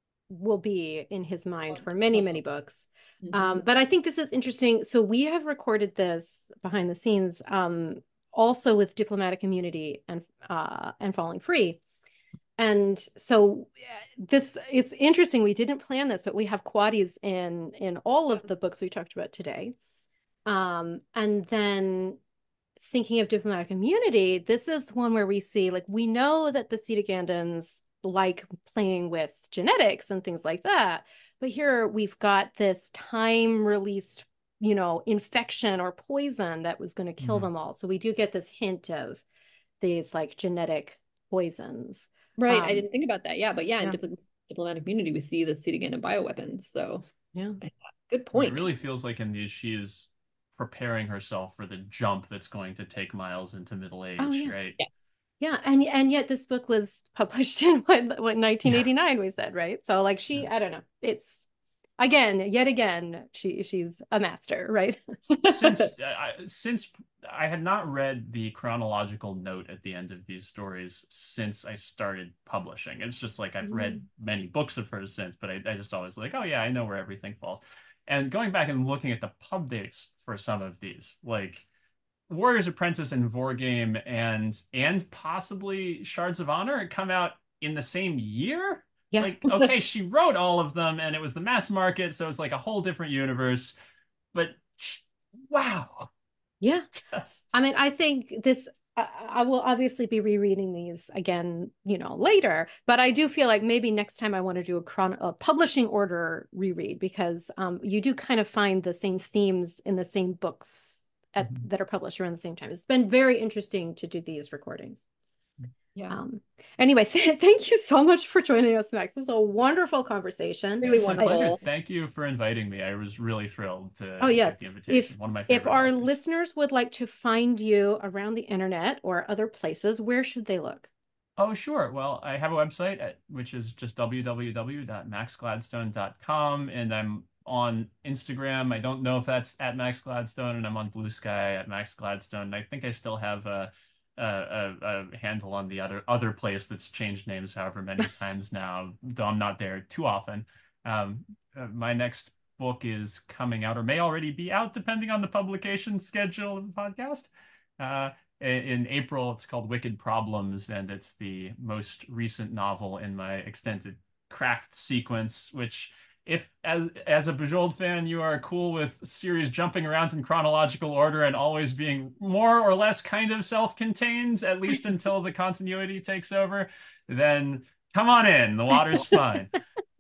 be in his mind for many, many books. But I think this is interesting. So we have recorded this behind the scenes, also with Diplomatic Immunity and Falling Free. And so it's interesting. We didn't plan this, but we have quaddies in all of the books we talked about today. And then thinking of Diplomatic Immunity, this is one where we see, like, we know that the Cetagandans like playing with genetics and things like that. But here we've got this time-released, infection or poison that was going to kill them all. So we do get this hint of these like genetic poisons. Right. I didn't think about that. Yeah. But yeah, Yeah. in Diplomatic Immunity, we see the Cetaganda bioweapons. So Yeah. good point. It really feels like in these she is preparing herself for the jump that's going to take Miles into middle age, Oh, yeah. right? Yes. Yeah, and yet this book was published in what 1989 we said, right? So like I don't know. It's yet again, she's a master, right? Since I had not read the chronological note at the end of these stories since I started publishing. It's just like I've read many books of hers since, but I just always like, oh yeah, I know where everything falls. And going back and looking at the pub dates for some of these, like Warrior's Apprentice and Vorgame and possibly Shards of Honor come out in the same year. Yeah. Like, okay, she wrote all of them and it was the mass market, so it's like a whole different universe. But wow. Yeah. Just I mean, I think this, I will obviously be rereading these again, later, but I do feel like maybe next time I want to do a publishing order reread because you do kind of find the same themes in the same books that are published around the same time. It's been very interesting to do these recordings. Yeah. Anyway, thank you so much for joining us, Max. This was a wonderful conversation. Really It's my pleasure. wonderful. Thank you for inviting me. I was really thrilled to Oh, yes. get the invitation. One of my If favorite our authors. listeners would like to find you around the internet or other places, where should they look? Oh, sure. Well, I have a website which is just www.maxgladstone.com, and I'm on Instagram. I don't know if that's at Max Gladstone, and I'm on Blue Sky at Max Gladstone. I think I still have a handle on the other place that's changed names however many times now, though I'm not there too often. My next book is coming out or may already be out, depending on the publication schedule of the podcast. In April. It's called Wicked Problems, and it's the most recent novel in my extended craft sequence, which if as a Bejeweled fan you are cool with series jumping around in chronological order and always being more or less kind of self-contained, at least until the continuity takes over, then come on in. The water's fine.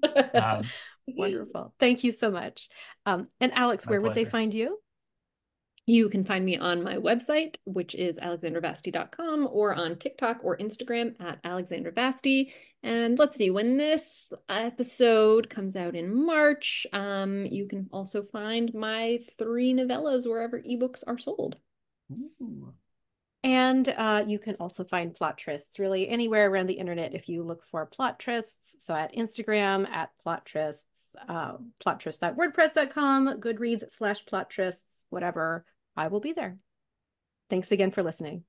Wonderful. Thank you so much. And Alex, where would they find you? You can find me on my website, which is alexandervasty.com, or on TikTok or Instagram at alexandervasty. And let's see, when this episode comes out in March, you can also find my 3 novellas wherever ebooks are sold. Ooh. And you can also find plot trysts really anywhere around the internet if you look for plot trysts. So at Instagram, at plot trysts, plottryst.wordpress.com, Goodreads /plot trysts, whatever. I will be there. Thanks again for listening.